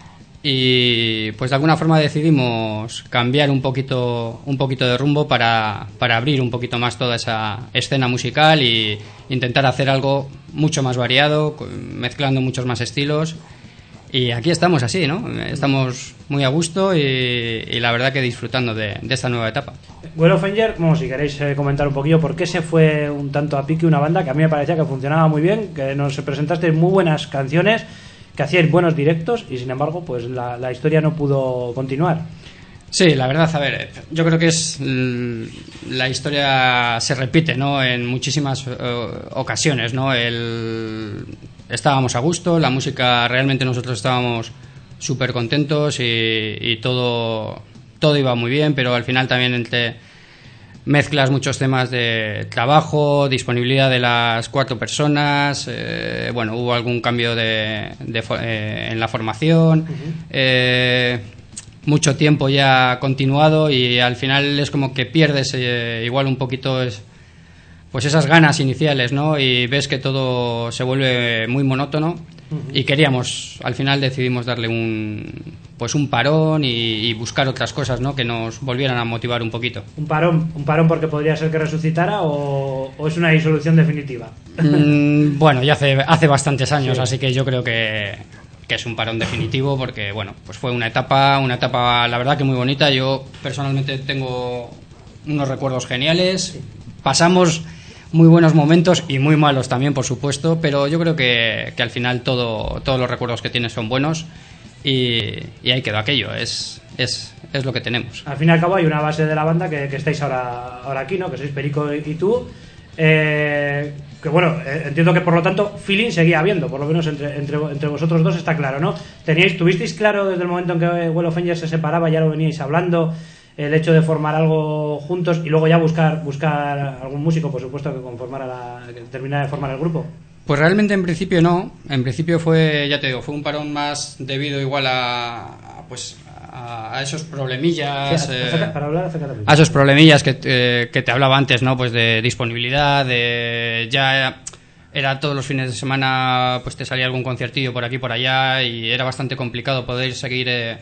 C: y pues de alguna forma decidimos cambiar un poquito de rumbo para abrir un poquito más toda esa escena musical y intentar hacer algo mucho más variado, mezclando muchos más estilos. Y aquí estamos así, ¿no? Estamos muy a gusto y la verdad que disfrutando de esta nueva etapa.
A: Well of Anger, si queréis comentar un poquillo por qué se fue un tanto a pique una banda que a mí me parecía que funcionaba muy bien, que nos presentasteis muy buenas canciones, que hacíais buenos directos y sin embargo pues la historia no pudo continuar.
C: Sí, la verdad, a ver, yo creo que la historia se repite, ¿no? En muchísimas ocasiones, ¿no? Estábamos a gusto, la música, realmente nosotros estábamos súper contentos y todo iba muy bien, pero al final también mezclas muchos temas de trabajo, disponibilidad de las 4 personas, bueno, hubo algún cambio en la formación, mucho tiempo ya continuado, y al final es como que pierdes igual un poquito pues esas ganas iniciales, ¿no? Y ves que todo se vuelve muy monótono. Y al final decidimos darle un parón y buscar otras cosas, ¿no? Que nos volvieran a motivar un poquito.
A: ¿Un parón porque podría ser que resucitara o es una disolución definitiva?
C: Bueno, ya hace bastantes años,
A: sí.
C: Así que yo creo que es un parón definitivo, porque bueno, pues fue una etapa la verdad que muy bonita. Yo personalmente tengo unos recuerdos geniales.
A: Sí.
C: Pasamos muy buenos momentos y muy malos también, por supuesto, pero yo creo que al final todos los recuerdos que tienes son buenos, y ahí quedó aquello, es lo que tenemos.
A: Al fin y al cabo hay una base de la banda que estáis ahora aquí, ¿no? Que sois Perico y tú, que bueno, entiendo que por lo tanto feeling seguía habiendo, por lo menos entre vosotros dos, está claro, ¿no? ¿Tuvisteis claro desde el momento en que Well of Anger se separaba, ya lo veníais hablando, el hecho de formar algo juntos y luego ya buscar algún músico, por supuesto, que terminara de formar el grupo?
C: Pues realmente en principio no. En principio fue un parón más debido igual a esos problemillas, a esos problemillas que te hablaba antes, ¿no? Pues de disponibilidad, ya era todos los fines de semana, pues te salía algún conciertillo por aquí por allá y era bastante complicado poder seguir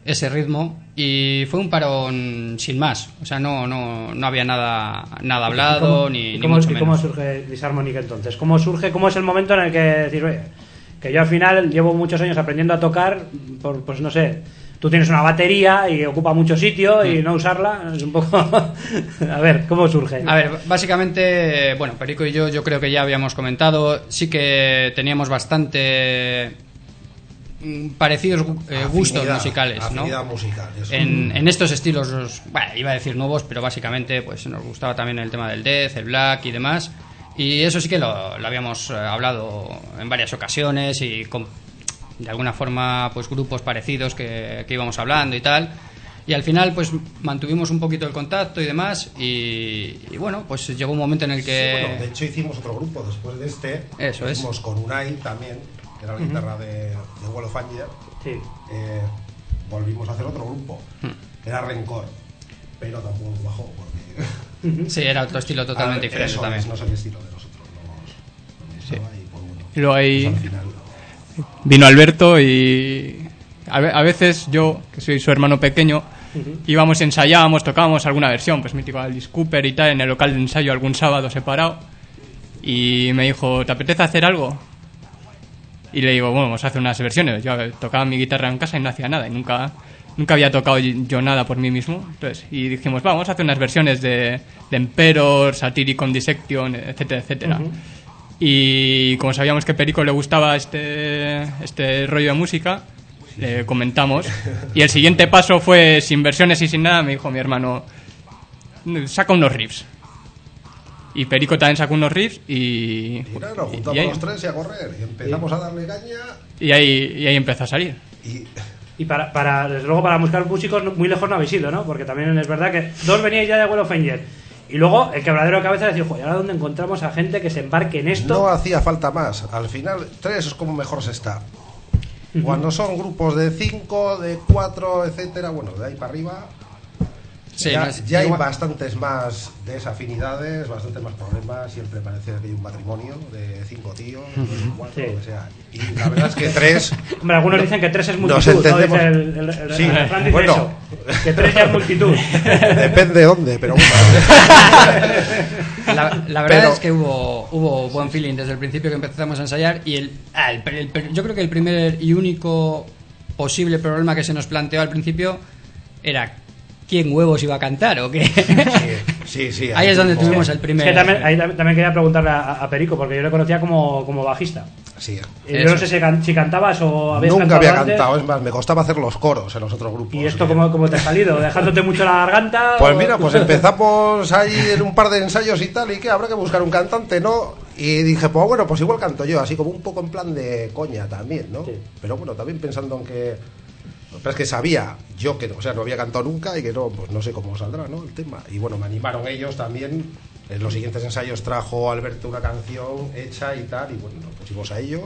C: ese ritmo, y fue un parón sin más. O sea, no había nada hablado, ni mucho menos.
A: ¿Cómo surge Disharmonic entonces? ¿Cómo es el momento en el que decir, oye, que yo al final llevo muchos años aprendiendo a tocar, pues no sé, tú tienes una batería y ocupa mucho sitio y no usarla es un poco... A ver, ¿cómo surge?
C: A ver, básicamente, bueno, Perico y yo creo que ya habíamos comentado, sí que teníamos bastante parecidos gustos musicales, ¿no?
D: Afinidad musical, eso.
C: En estos estilos, bueno, iba a decir nuevos, pero básicamente pues nos gustaba también el tema del death, el black y demás, y eso sí que lo habíamos hablado en varias ocasiones y con de alguna forma pues grupos parecidos que íbamos hablando y tal, y al final pues mantuvimos un poquito el contacto y demás, y bueno, pues llegó un momento en el que...
D: Sí, bueno, de hecho hicimos otro grupo después de este.
C: Eso es.
D: Hicimos con Unai también, que era la guitarra de Wall of Fire.
A: Sí.
D: Volvimos a hacer otro grupo, que era Rencor, pero tampoco bajó porque...
C: Sí, era otro estilo totalmente diferente
D: eso
C: también.
D: No es el estilo de nosotros, nos gustaba y pues bueno,
E: Y luego ahí
D: pues al final...
E: vino Alberto y a veces yo, que soy su hermano pequeño, íbamos, ensayábamos, tocábamos alguna versión, pues mítico Alice Cooper y tal, en el local de ensayo algún sábado separado, y me dijo, ¿te apetece hacer algo? Y le digo, bueno, vamos a hacer unas versiones. Yo tocaba mi guitarra en casa y no hacía nada, y nunca había tocado yo nada por mí mismo. Entonces, y dijimos, vamos a hacer unas versiones de Emperor, Satyricon Dissection, etcétera, etcétera. Y como sabíamos que Perico le gustaba este rollo de música, le comentamos. Y el siguiente paso fue, sin versiones y sin nada, me dijo mi hermano, saca unos riffs. Y Perico también sacó unos riffs y
D: nada, nos juntamos
E: ahí,
D: los tres y a correr. Y empezamos a darle caña.
E: Y ahí empezó a salir.
D: Y
A: para desde luego, para buscar músicos muy lejos no habéis ido, ¿no? Porque también es verdad que dos veníais ya de Wall of Angel. Y luego el quebradero de cabeza es decir, joder, ¿ahora dónde encontramos a gente que se embarque en esto?
D: no hacía falta más. Al final, 3 es como mejor se está. Cuando son grupos de 5, de 4, etcétera, bueno, de ahí para arriba...
C: Sí,
D: ya hay bastantes más desafinidades, bastantes más problemas. Siempre parece que hay un matrimonio de 5 tíos, de 4,
A: Sí.
D: o sea. Y la verdad es que 3.
A: Hombre, algunos dicen que 3 es
D: nos
A: multitud, ¿no?
D: entendemos.
A: Dice el
D: Sí,
A: refrán dice
D: bueno.
A: eso, que 3 ya es multitud.
D: Depende de dónde, pero bueno.
C: La verdad es que hubo buen feeling desde el principio que empezamos a ensayar, y yo creo que el primer y único posible problema que se nos planteó al principio era quién huevos iba a cantar o qué.
D: Sí.
C: Ahí es donde tuvimos el primer...
A: Es que ahí también quería preguntarle a Perico, porque yo le conocía como bajista.
D: Sí.
A: Yo no sé si cantabas o habías
D: Nunca
A: cantado
D: había
A: antes.
D: cantado, es más, me costaba hacer los coros en los otros grupos.
A: ¿Y esto cómo te ha salido? ¿Dejándote mucho la garganta?
D: Pues
A: o...?
D: mira, pues empezamos ahí en un par de ensayos y tal, y que habrá que buscar un cantante, ¿no? Y dije, pues bueno, pues igual canto yo, así como un poco en plan de coña también, ¿no?
A: Sí.
D: Pero bueno, también pensando en que... Pero es que sabía yo que, o sea, no había cantado nunca y que no, pues no sé cómo saldrá, ¿no? El tema. Y bueno, me animaron ellos también. En los siguientes ensayos trajo Alberto una canción hecha y tal, y bueno, nos pusimos a ello.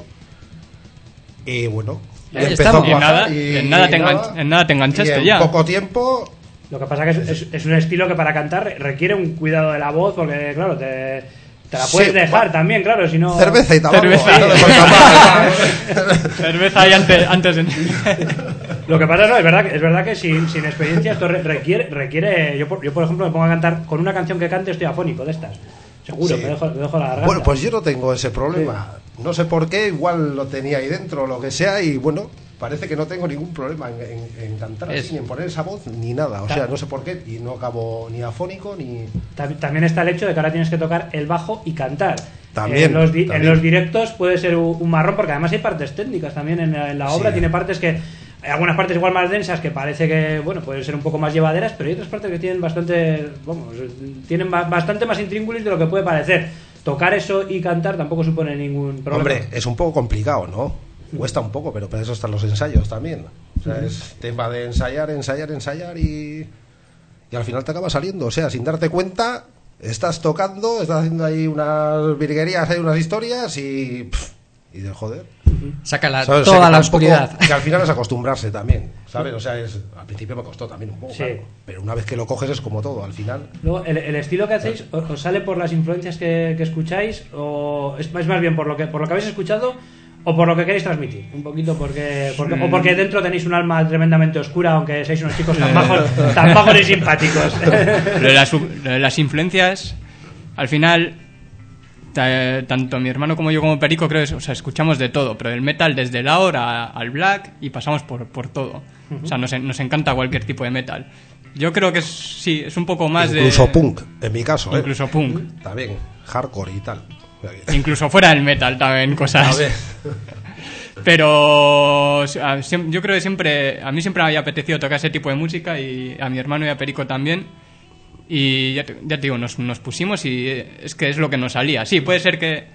D: Y bueno, y
C: Ahí
D: empezó a
C: estamos.
D: cuajar
E: En nada te enganchaste
D: y en
E: ya.
D: poco tiempo...
A: Lo que pasa que es un estilo que para cantar requiere un cuidado de la voz, porque claro, te la puedes
D: Sí,
A: dejar también, claro, si no...
D: Cerveza y tabaco.
E: Cerveza.
D: no te falta más.
E: Cerveza ahí antes de...
A: Lo que pasa es verdad que sin experiencia esto requiere yo por ejemplo me pongo a cantar con una canción que cante, estoy afónico de estas. Seguro,
D: Sí.
A: me dejo la garganta.
D: Bueno, pues yo no tengo ese problema. No sé por qué, igual lo tenía ahí dentro, lo que sea, y bueno, parece que no tengo ningún problema en cantar así, ni en poner esa voz, ni nada. O sea, no sé por qué, y no acabo ni afónico, ni...
A: También está el hecho de que ahora tienes que tocar el bajo y cantar.
D: También,
A: En
D: también.
A: los directos puede ser un marrón, porque además hay partes técnicas también en la obra.
D: Sí.
A: Tiene partes que... Hay algunas partes igual más densas que parece que, bueno, pueden ser un poco más llevaderas, pero hay otras partes que tienen bastante más intríngulis de lo que puede parecer. Tocar eso y cantar tampoco supone ningún problema.
D: Hombre, es un poco complicado, ¿no? Cuesta un poco, pero para eso están los ensayos también. O sea, es tema de ensayar y al final te acaba saliendo. O sea, sin darte cuenta, estás tocando, estás haciendo ahí unas virguerías, hay unas historias y de joder.
C: Saca
D: ¿Sabes? O sea,
C: toda
D: que
C: la
D: tampoco-
C: oscuridad.
D: Que al final es acostumbrarse también, ¿sabes? O sea, al principio me costó también un poco,
A: Sí.
D: claro, pero una vez que lo coges es como todo, al final...
A: Luego, el estilo que hacéis, ¿os sale por las influencias que escucháis? ¿O es más bien por lo que habéis escuchado? o por lo que queréis transmitir, un poquito o porque dentro tenéis un alma tremendamente oscura, aunque seáis unos chicos tan majos y simpáticos.
E: Lo de las influencias, al final, tanto mi hermano como yo como Perico creo que escuchamos de todo, pero del metal desde el ahora al black y pasamos por todo. O sea, nos encanta cualquier tipo de metal. Yo creo que sí, es un poco más
D: incluso punk, en mi caso.
E: Incluso punk.
D: También, hardcore y tal.
E: Incluso fuera del metal también cosas. Pero yo creo que a mí siempre me había apetecido tocar ese tipo de música, y a mi hermano y a Perico también. Y ya te digo, nos pusimos y es que es lo que nos salía. Sí, puede ser que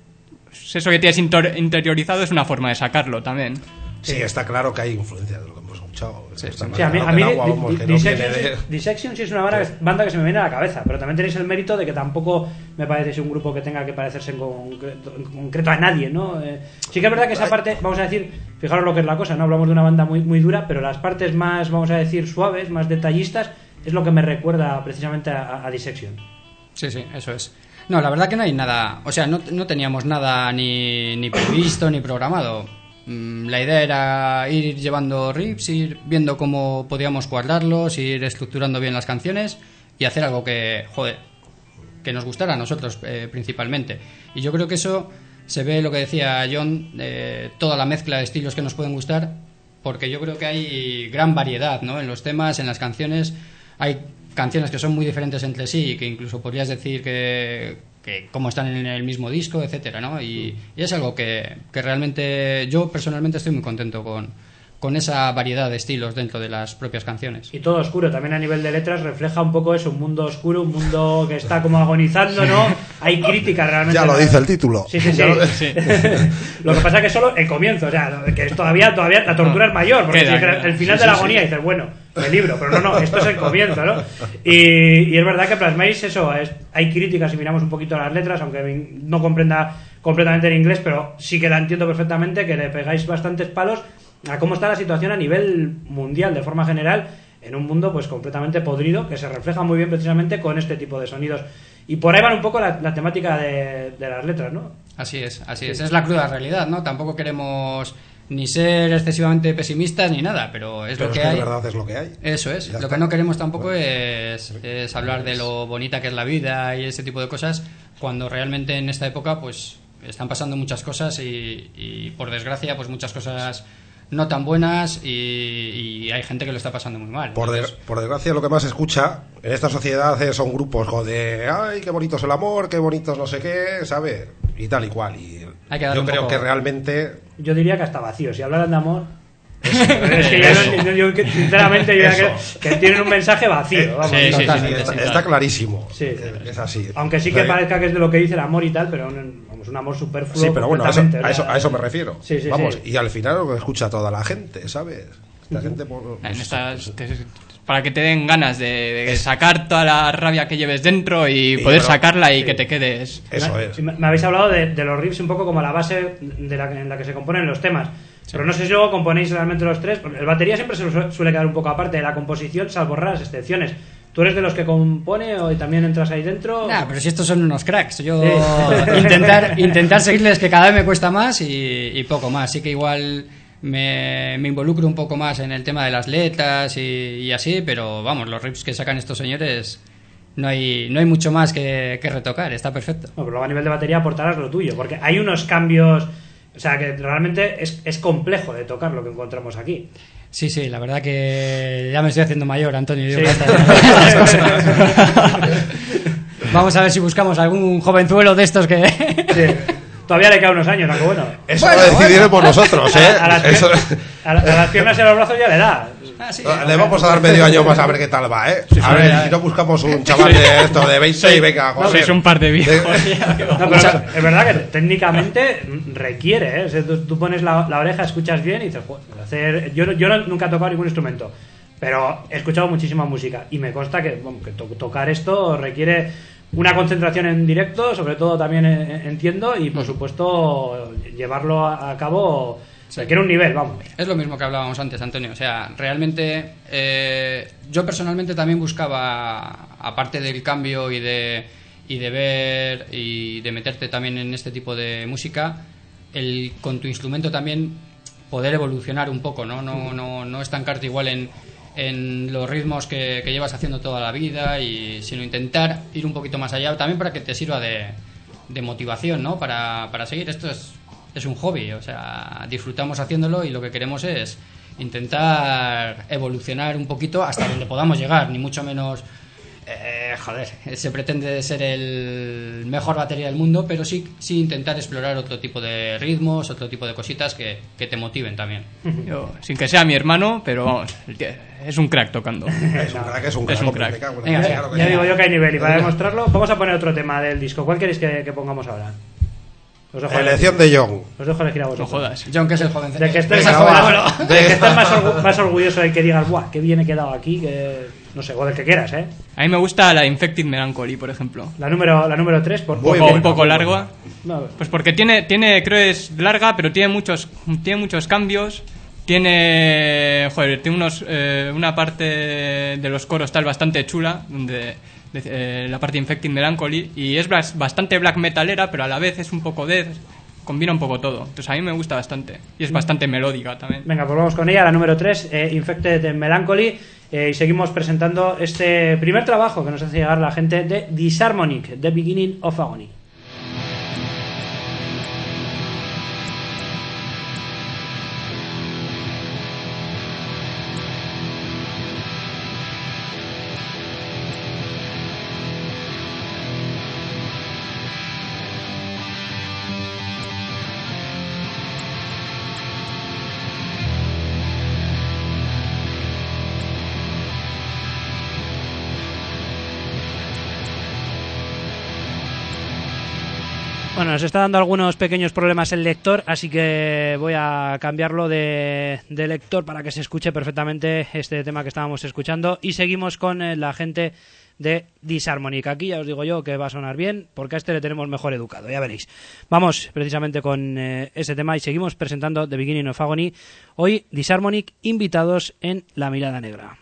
E: eso que tienes interiorizado es una forma de sacarlo también.
D: Sí, está claro que hay influencia de lo que hemos escuchado.
A: Sí, a mí Dissection sí es una banda que se me viene a la cabeza, pero también tenéis el mérito de que tampoco me parece un grupo que tenga que parecerse en concreto a nadie, ¿no? Sí que es verdad que esa parte, vamos a decir, fijaros lo que es la cosa, no hablamos de una banda muy, muy dura, pero las partes más, vamos a decir, suaves, más detallistas, es lo que me recuerda precisamente a Dissection.
C: Sí, eso es. No, la verdad que no hay nada, o sea, no teníamos nada ni previsto ni programado. La idea era ir llevando riffs, ir viendo cómo podíamos cuadrarlos, ir estructurando bien las canciones y hacer algo que nos gustara a nosotros principalmente. Y yo creo que eso se ve, lo que decía John, toda la mezcla de estilos que nos pueden gustar, porque yo creo que hay gran variedad, ¿no? En los temas, en las canciones. Hay canciones que son muy diferentes entre sí y que incluso podrías decir que cómo están en el mismo disco, etcétera, ¿no? Y es algo que realmente yo personalmente estoy muy contento con esa variedad de estilos dentro de las propias canciones.
A: Y todo oscuro, también a nivel de letras refleja un poco eso, un mundo oscuro, un mundo que está como agonizando, ¿no? Hay crítica realmente.
D: Ya lo dice el título.
A: Sí. Lo que pasa es que solo el comienzo, o sea, que todavía la tortura es mayor, porque el final de la agonía dices, bueno, el libro, pero no, esto es el comienzo, ¿no? Y es verdad que plasmáis eso, hay críticas si miramos un poquito las letras, aunque no comprenda completamente el inglés, pero sí que la entiendo perfectamente, que le pegáis bastantes palos a cómo está la situación a nivel mundial, de forma general, en un mundo pues completamente podrido, que se refleja muy bien precisamente con este tipo de sonidos. Y por ahí van un poco la temática de las letras, ¿no?
C: Así es, es la cruda realidad, ¿no? Tampoco queremos ni ser excesivamente pesimistas ni nada, pero lo que hay.
D: De verdad es lo que hay.
C: Eso es. Lo que no queremos tampoco es hablar de lo bonita que es la vida y ese tipo de cosas, cuando realmente en esta época pues están pasando muchas cosas y por desgracia pues muchas cosas no tan buenas y hay gente que lo está pasando muy mal.
D: Por desgracia, lo que más se escucha en esta sociedad son grupos de ay, qué bonito es el amor, qué bonitos no sé qué, ¿sabes? Y tal y cual. Y yo creo que realmente...
A: Yo diría que hasta vacío. Si hablaran de amor... Es que yo sinceramente yo que tienen un mensaje vacío. Vamos,
D: está clarísimo.
A: Sí.
D: Es así.
A: Aunque sí que parezca que es de lo que dice el amor y tal, pero vamos, un amor superfluo.
D: Sí, pero bueno, a eso me refiero.
A: Sí,
D: vamos, y al final lo que escucha toda la gente, ¿sabes? La gente
E: para que te den ganas de sacar toda la rabia que lleves dentro y poder sacarla y que te quedes.
D: Eso es.
A: Me habéis hablado de los riffs un poco como la base en la que se componen los temas. Pero no sé si luego componéis realmente los tres. El batería siempre se suele quedar un poco aparte de la composición, salvo raras excepciones. ¿Tú eres de los que compone o también entras ahí dentro?
C: Nah, pero si estos son unos cracks. Yo intentar seguirles, que cada vez me cuesta más y poco más. Sí que igual me involucro un poco más en el tema de las letras y así, pero vamos, los riffs que sacan estos señores... No hay mucho más que retocar, está perfecto.
A: No, pero luego a nivel de batería aportarás lo tuyo, porque hay unos cambios... O sea, que realmente es complejo de tocar lo que encontramos aquí.
C: Sí, la verdad que ya me estoy haciendo mayor, Antonio. Sí. Vamos a ver si buscamos algún jovenzuelo de estos que...
A: Sí. Todavía le quedan unos años, aunque bueno.
D: Eso lo decidiremos nosotros, ¿eh?
A: A las piernas y a los brazos ya le da.
D: Sí, le vamos a dar medio año más a ver qué tal va, ¿eh? A ver, si no buscamos un chaval de esto de 20 y venga, joder.
E: Es un par de viejos.
A: No, pero es verdad que técnicamente requiere, ¿eh? O sea, tú pones la oreja, escuchas bien y dices, joder, yo nunca he tocado ningún instrumento, pero he escuchado muchísima música y me consta que tocar esto requiere una concentración en directo, sobre todo también entiendo, y por supuesto llevarlo a cabo requiere un nivel, vamos.
C: Es lo mismo que hablábamos antes, Antonio. O sea, realmente yo personalmente también buscaba, aparte del cambio y de ver y de meterte también en este tipo de música, con tu instrumento también poder evolucionar un poco, ¿no? No estancarte igual en los ritmos que llevas haciendo toda la vida, sino intentar ir un poquito más allá, también para que te sirva de motivación, ¿no? Para seguir. Esto es un hobby, o sea, disfrutamos haciéndolo y lo que queremos es intentar evolucionar un poquito hasta donde podamos llegar, ni mucho menos se pretende ser el mejor batería del mundo, pero sí intentar explorar otro tipo de ritmos, otro tipo de cositas que te motiven también.
E: Yo, sin que sea mi hermano, pero vamos, es un crack tocando.
D: Es un crack. Me cago en la
A: Venga, ya digo yo que hay nivel, y para demostrarlo vamos a poner otro tema del disco. ¿Cuál queréis que pongamos ahora?
D: Elección de John.
A: Os dejo elegir a vosotros.
E: No jodas.
C: John, que es el joven.
A: De que estés más orgulloso de que digas, ¡buah, qué bien he quedado aquí! Que no sé, o del que quieras, ¿eh?
E: A mí me gusta la Infected Melancholy, por ejemplo.
A: La número 3, por
E: Un poco larga.
A: No,
E: Pues porque tiene, creo es larga, pero tiene muchos cambios. Tiene una parte de los coros tal bastante chula, donde la parte de Infected Melancholy, y es bastante black metalera, pero a la vez es un poco death, combina un poco todo. Entonces a mí me gusta bastante, y es bastante melódica también.
A: Venga, pues vamos con ella, la número 3, Infected Melancholy, y seguimos presentando este primer trabajo que nos hace llegar la gente de Disharmonic, The Beginning of Agony. Bueno, nos está dando algunos pequeños problemas el lector, así que voy a cambiarlo de lector para que se escuche perfectamente este tema que estábamos escuchando. Y seguimos con la gente de Disharmonic. Aquí ya os digo yo que va a sonar bien, porque a este le tenemos mejor educado, ya veréis. Vamos precisamente con ese tema y seguimos presentando The Beginning of Agony. Hoy Disharmonic invitados en La Mirada Negra.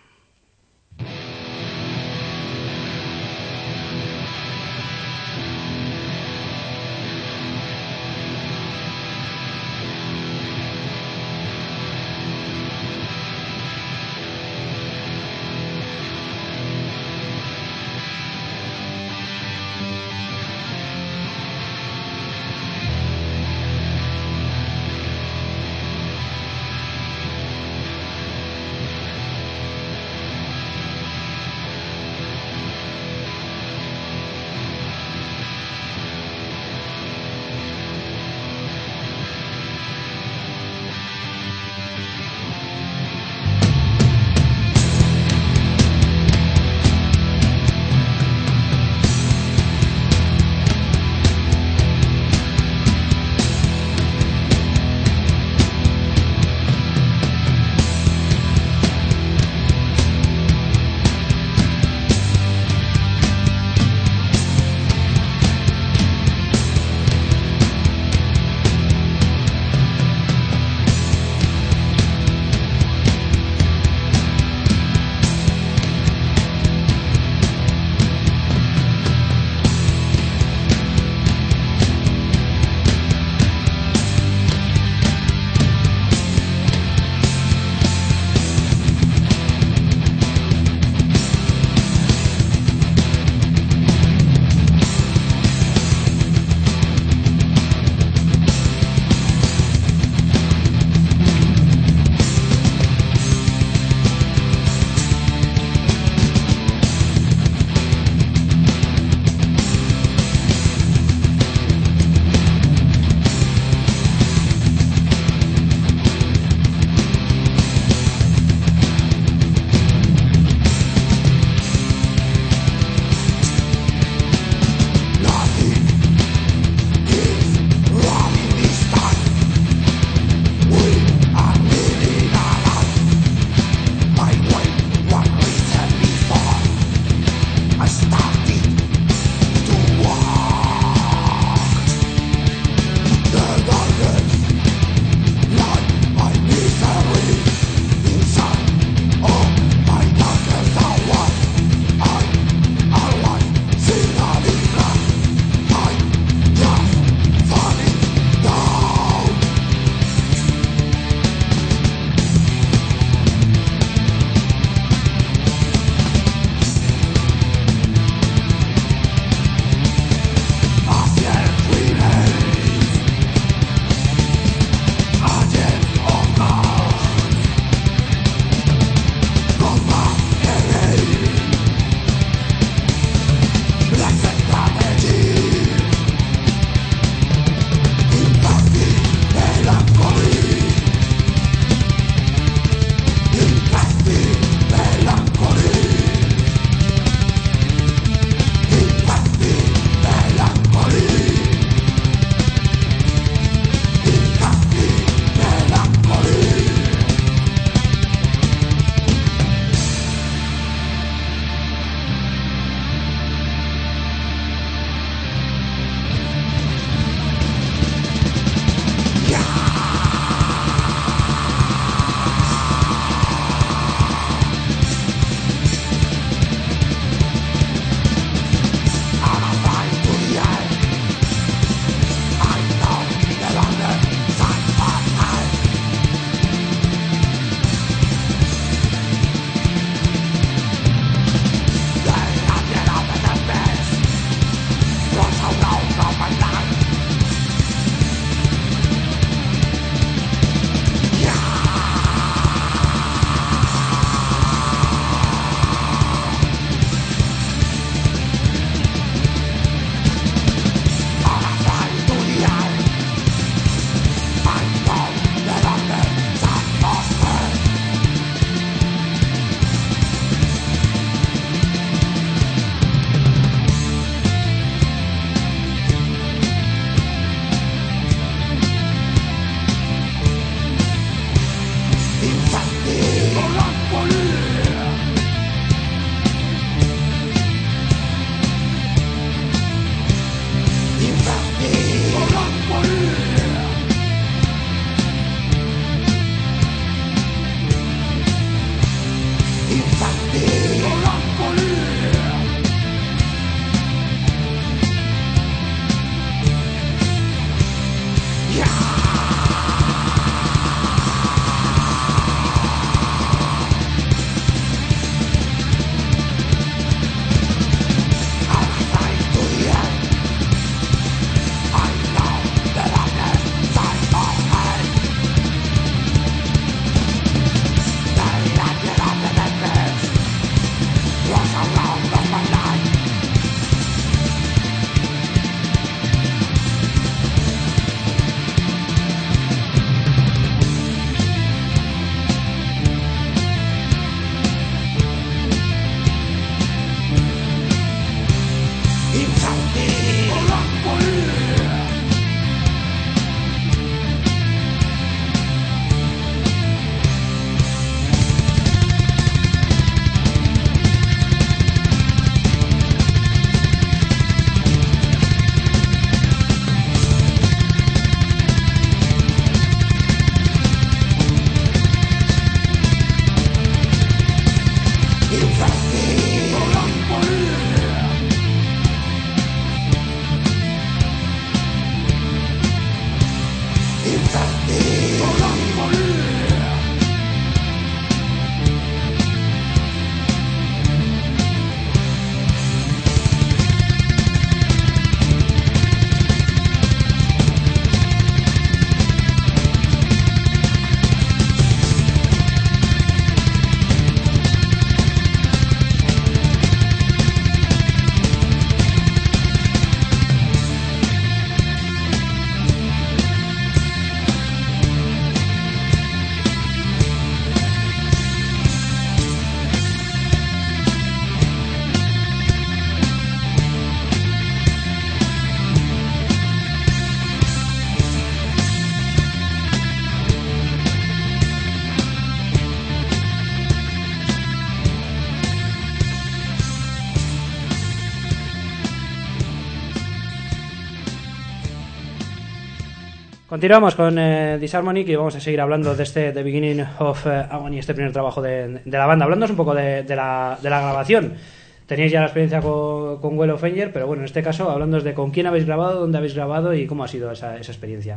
A: Continuamos con Disharmonic y vamos a seguir hablando de este The Beginning of Agony, este primer trabajo de la banda. Hablándonos un poco de la grabación. Teníais ya la experiencia con Well of Anger, pero bueno, en este caso, hablándoos de con quién habéis grabado, dónde habéis grabado y cómo ha sido esa experiencia.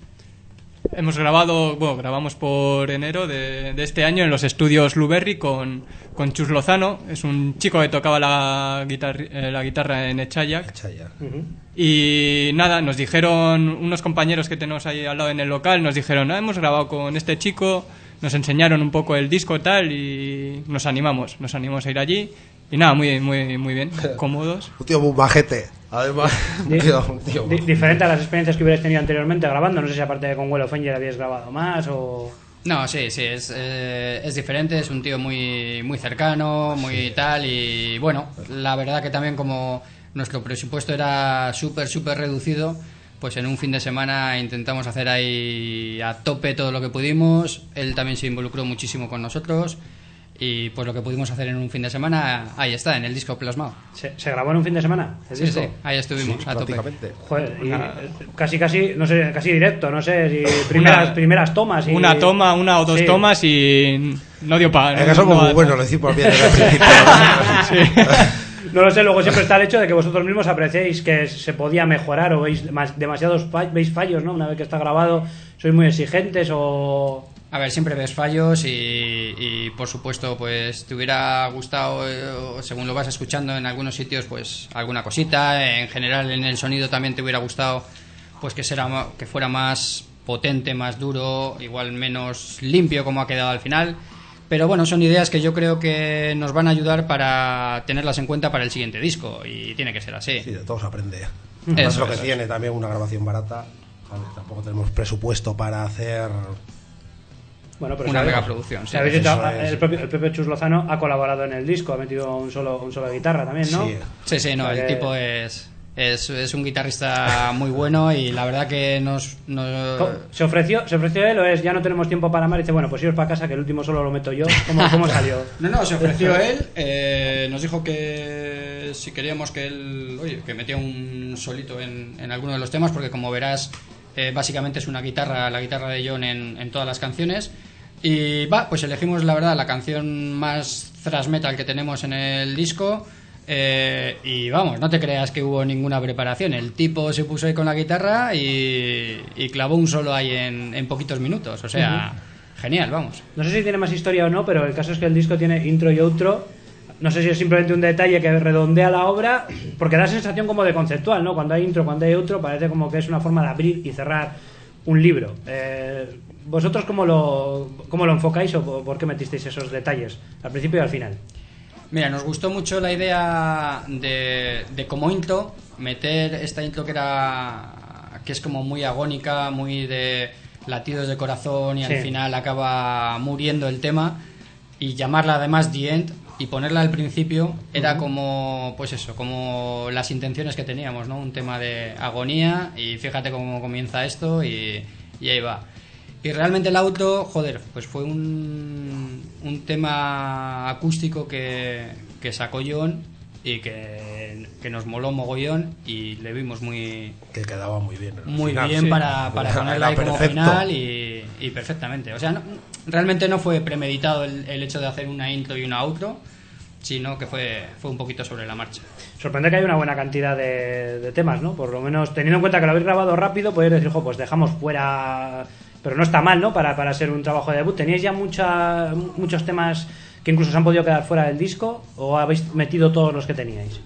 E: Grabamos por enero de este año en los estudios Blueberry con Chus Lozano. Es un chico que tocaba la guitarra en Echayak.
A: Uh-huh.
E: Y nada, nos dijeron, unos compañeros que tenemos ahí al lado en el local, nos dijeron, hemos grabado con este chico, nos enseñaron un poco el disco tal y nos animamos a ir allí. Y nada, muy bien, cómodos.
D: Un tío muy majete. Además,
A: diferente a las experiencias que hubierais tenido anteriormente grabando. No sé si aparte de con Well of Anger habíais grabado más o...
C: No, sí, es diferente. Es un tío muy cercano, muy tal. Y bueno, la verdad que también como nuestro presupuesto era súper reducido, pues en un fin de semana intentamos hacer ahí a tope todo lo que pudimos. Él también se involucró muchísimo con nosotros. Y pues lo que pudimos hacer en un fin de semana, ahí está, en el disco plasmado.
A: ¿Se grabó en un fin de semana?
C: Sí, ahí estuvimos, a tope.
A: Joder, y casi, no sé, casi directo, no sé, si primeras tomas.
E: Una o dos tomas y no dio para...
D: En caso muy bueno, lo decimos bien desde el principio.
A: Sí. No lo sé, luego siempre está el hecho de que vosotros mismos apreciéis que se podía mejorar o veis veis fallos, ¿no? Una vez que está grabado, ¿sois muy exigentes o...?
C: A ver, siempre ves fallos y por supuesto, pues te hubiera gustado, según lo vas escuchando en algunos sitios, pues alguna cosita. En general, en el sonido también te hubiera gustado, pues que fuera más potente, más duro, igual menos limpio como ha quedado al final. Pero bueno, son ideas que yo creo que nos van a ayudar para tenerlas en cuenta para el siguiente disco y tiene que ser así.
D: Sí, de todo se aprende. Es lo que tiene también una grabación barata. Vale, tampoco tenemos presupuesto para hacer...
A: Bueno, pero
C: una megaproducción. Sí,
A: el propio Chus Lozano ha colaborado en el disco, ha metido un solo de guitarra también, ¿no?
C: Sí, no, el tipo es un guitarrista muy bueno y la verdad que
A: ¿Se ofreció él o es ya no tenemos tiempo para más? Y dice, bueno, pues iros para casa que el último solo lo meto yo. ¿Cómo salió?
C: No, se ofreció él, nos dijo que si queríamos que él, que metía un solito en alguno de los temas, porque como verás, básicamente es la guitarra de John en todas las canciones. Y pues elegimos la verdad la canción más thrash metal que tenemos en el disco. Y vamos, no te creas que hubo ninguna preparación. El tipo se puso ahí con la guitarra y clavó un solo ahí en poquitos minutos. O sea, genial, vamos.
A: No sé si tiene más historia o no, pero el caso es que el disco tiene intro y outro. No sé si es simplemente un detalle que redondea la obra, porque da sensación como de conceptual, ¿no? Cuando hay intro, cuando hay outro, parece como que es una forma de abrir y cerrar un libro. ¿Vosotros cómo lo enfocáis o por qué metisteis esos detalles al principio y al final?
C: Mira, nos gustó mucho la idea de como intro meter esta intro que es como muy agónica, muy de latidos de corazón y al final acaba muriendo el tema, y llamarla además The End y ponerla al principio era como, pues eso, como las intenciones que teníamos, ¿no? Un tema de agonía y fíjate cómo comienza esto y ahí va. Y realmente el auto, pues fue un tema acústico que sacó John y que nos moló mogollón y le vimos que
D: quedaba muy bien.
C: Muy final, bien para ponerla ahí como final y perfectamente. O sea, realmente no fue premeditado el hecho de hacer una intro y una outro. sino que fue un poquito sobre la marcha.
A: Sorprende que hay una buena cantidad de temas, ¿no? Por lo menos, teniendo en cuenta que lo habéis grabado rápido, podéis decir, pues dejamos fuera... Pero no está mal, ¿no? Para ser un trabajo de debut. ¿Teníais ya muchos temas que incluso se han podido quedar fuera del disco? ¿O habéis metido todos los que teníais?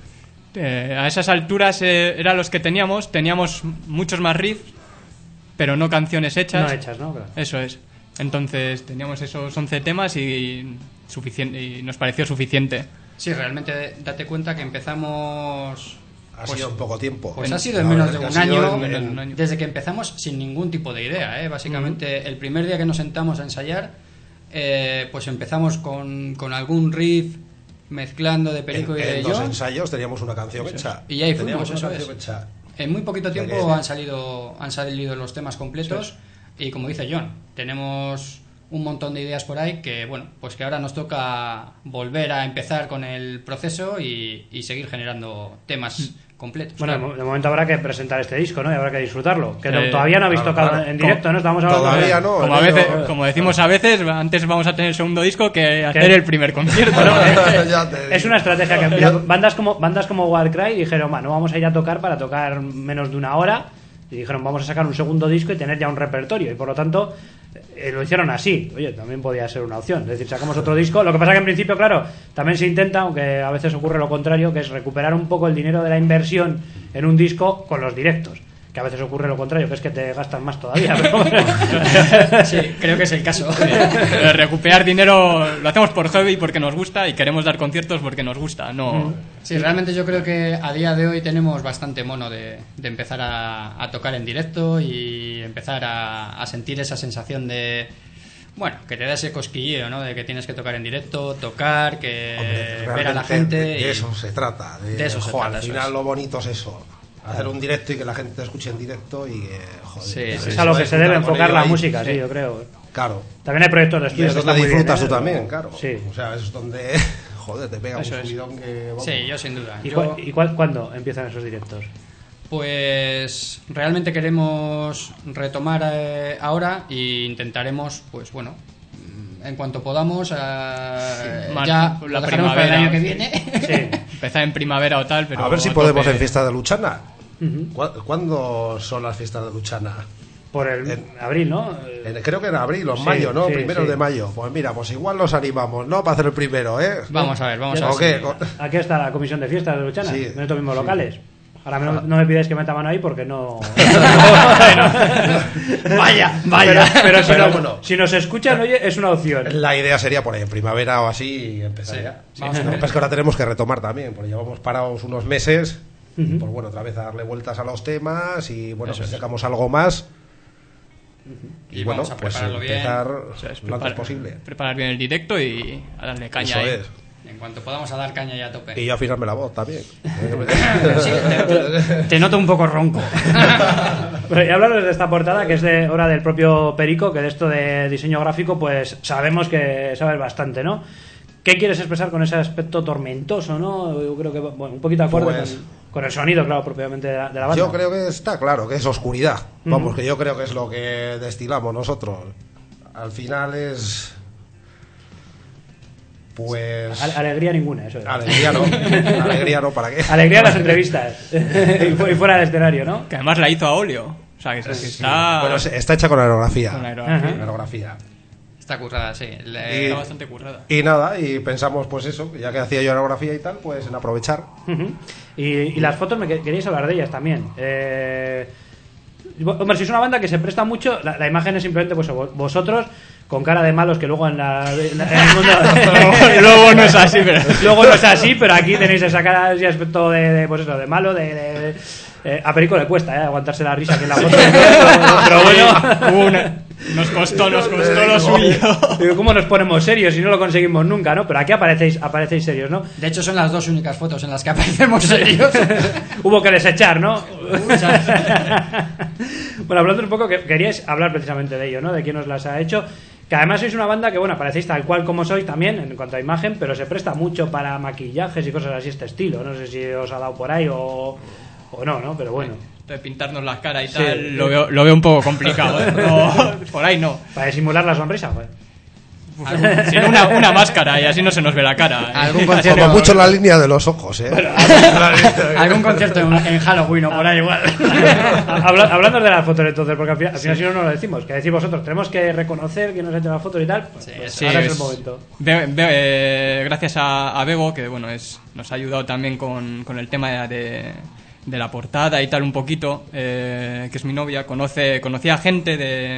E: A esas alturas eran los que teníamos muchos más riffs, pero no canciones hechas.
A: No hechas, ¿no? Claro.
E: Eso es. Entonces teníamos esos 11 temas y nos pareció suficiente.
C: Sí, realmente date cuenta que empezamos...
D: Ha sido en poco tiempo.
C: Pues ha sido en menos de un año, desde que empezamos sin ningún tipo de idea. Básicamente, el primer día que nos sentamos a ensayar, pues empezamos con algún riff mezclando de Perico y de
D: yo. En 2
C: yo.
D: ensayos teníamos una canción hecha.
C: Y ahí fuimos, eso es.
D: Hecha.
C: En muy poquito tiempo han salido los temas completos. Sí. Y como dice John, tenemos un montón de ideas por ahí que, bueno, pues que ahora nos toca volver a empezar con el proceso y seguir generando temas completos.
A: Bueno,
C: claro.
A: de momento habrá que presentar este disco, ¿no? Y habrá que disfrutarlo. Que todavía no habéis tocado en directo, ¿no? Estamos hablando
D: todavía no.
E: Como decimos a veces, antes vamos a tener el segundo disco que hacer el primer concierto, ¿no?
A: Es una estrategia que bandas como Warcry dijeron, no vamos a ir a tocar para tocar menos de una hora. Y dijeron, vamos a sacar un segundo disco y tener ya un repertorio. Y por lo tanto, lo hicieron así. Oye, también podía ser una opción. Es decir, sacamos otro disco. Lo que pasa que en principio, claro, también se intenta, aunque a veces ocurre lo contrario, que es recuperar un poco el dinero de la inversión en un disco con los directos. Que a veces ocurre lo contrario, que es que te gastan más todavía. Pero...
C: Sí, creo que es el caso.
E: Recuperar dinero lo hacemos por hobby porque nos gusta y queremos dar conciertos porque nos gusta. No.
C: Sí, realmente yo creo que a día de hoy tenemos bastante mono de empezar a tocar en directo y empezar a sentir esa sensación de... Bueno, que te da ese cosquilleo, ¿no? De que tienes que tocar en directo, tocar, que ver a la gente.
D: De eso se trata.
C: De eso se trata.
D: Al final lo bonito es eso. Hacer un directo y que la gente te escuche en directo y joder,
C: sí,
A: es a lo que se debe enfocar la música, sí, yo creo.
D: Claro.
A: También hay proyectos de estudio.
D: Y es donde disfrutas tú también, claro.
A: Sí.
D: O sea, es donde joder, te pega eso un subidón que vamos.
C: Sí, yo sin duda.
A: ¿Y cuándo empiezan esos directos?
C: Pues realmente queremos retomar ahora e intentaremos, pues bueno, en cuanto podamos, ya
E: la
C: primavera para el año que viene.
A: Sí.
E: Empezar en primavera o tal, pero
D: a ver si podemos en Fiesta de Luchana. ¿Cuándo son las fiestas de Luchana?
A: Por abril, ¿no?
D: Creo que en abril o en mayo, ¿no? Primero de mayo. Pues mira, pues igual nos animamos, ¿no? Para hacer el primero, ¿eh?
C: Vamos a ver.
A: Aquí está la comisión de fiestas de Luchana,
D: sí,
A: en estos mismos locales. Ahora no me pidáis que meta mano ahí porque no...
C: Vaya.
A: Pero si nos escuchan, oye, es una opción.
D: La idea sería por ahí en primavera o así y empezar ya. Sí, es que ahora tenemos que retomar también, porque llevamos parados unos meses. Y pues bueno, otra vez a darle vueltas a los temas y bueno, pues sacamos algo más. Y bueno, pues empezar lo antes posible.
E: Preparar bien el directo y a darle caña.
D: Eso
E: ahí.
D: es.
C: En cuanto podamos a dar caña ya a tope.
D: Y yo afinarme la voz también.
C: Sí, te noto un poco ronco.
A: Pero y hablaros de esta portada, que es de obra del propio Perico, que de esto de diseño gráfico, pues sabemos que sabes bastante, ¿no? ¿Qué quieres expresar con ese aspecto tormentoso, no? Yo creo que, bueno, un poquito acorde con el sonido, claro, propiamente de la banda.
D: Yo creo que está claro, que es oscuridad. Vamos, que yo creo que es lo que destilamos nosotros. Al final es... Pues...
A: Alegría ninguna, eso es.
D: Alegría no, ¿para qué?
A: Alegría en las entrevistas y fuera del escenario, ¿no?
E: Que además la hizo a óleo. O sea, que está...
D: Bueno, está hecha con aerografía.
E: Con
D: aerografía.
C: Está currada, sí.
E: Está bastante currada.
D: Y nada, y pensamos pues eso, ya que hacía yo aerografía y tal, pues en aprovechar.
A: Y las fotos, queríais hablar de ellas también. Hombre, si es una banda que se presta mucho, la imagen es simplemente pues vosotros con cara de malos que luego en el mundo
E: luego no es así,
A: luego no es así, pero aquí tenéis esa cara y aspecto de pues eso, de malo, a Perico le cuesta aguantarse la risa que en la foto, pero bueno,
E: nos costó lo suyo.
A: Digo, ¿cómo nos ponemos serios si no lo conseguimos nunca, no? Pero aquí aparecéis serios, ¿no?
C: De hecho son las dos únicas fotos en las que aparecemos serios.
A: Hubo que desechar, ¿no? Bueno, hablando un poco, que queríais hablar precisamente de ello, ¿no? De quién os las ha hecho. Que además sois una banda que, bueno, parecéis tal cual como sois también en cuanto a imagen, pero se presta mucho para maquillajes y cosas así, este estilo. No sé si os ha dado por ahí o no, pero bueno.
E: De pintarnos las caras y tal, lo veo un poco complicado, ¿eh? No, por ahí no.
A: Para disimular la sonrisa, pues.
E: Sin una máscara y así no se nos ve la cara.
C: Algún concierto,
D: Como mucho la línea de los ojos,
C: algún concierto en Halloween o por ahí igual.
A: Hablando de las fotos entonces, porque al final si no lo decimos, que decís vosotros, tenemos que reconocer que nos ha hecho las fotos y tal, pues ahora es el momento.
E: Gracias a Bego, que bueno, nos ha ayudado también con el tema de la portada y tal un poquito, que es mi novia, conocía gente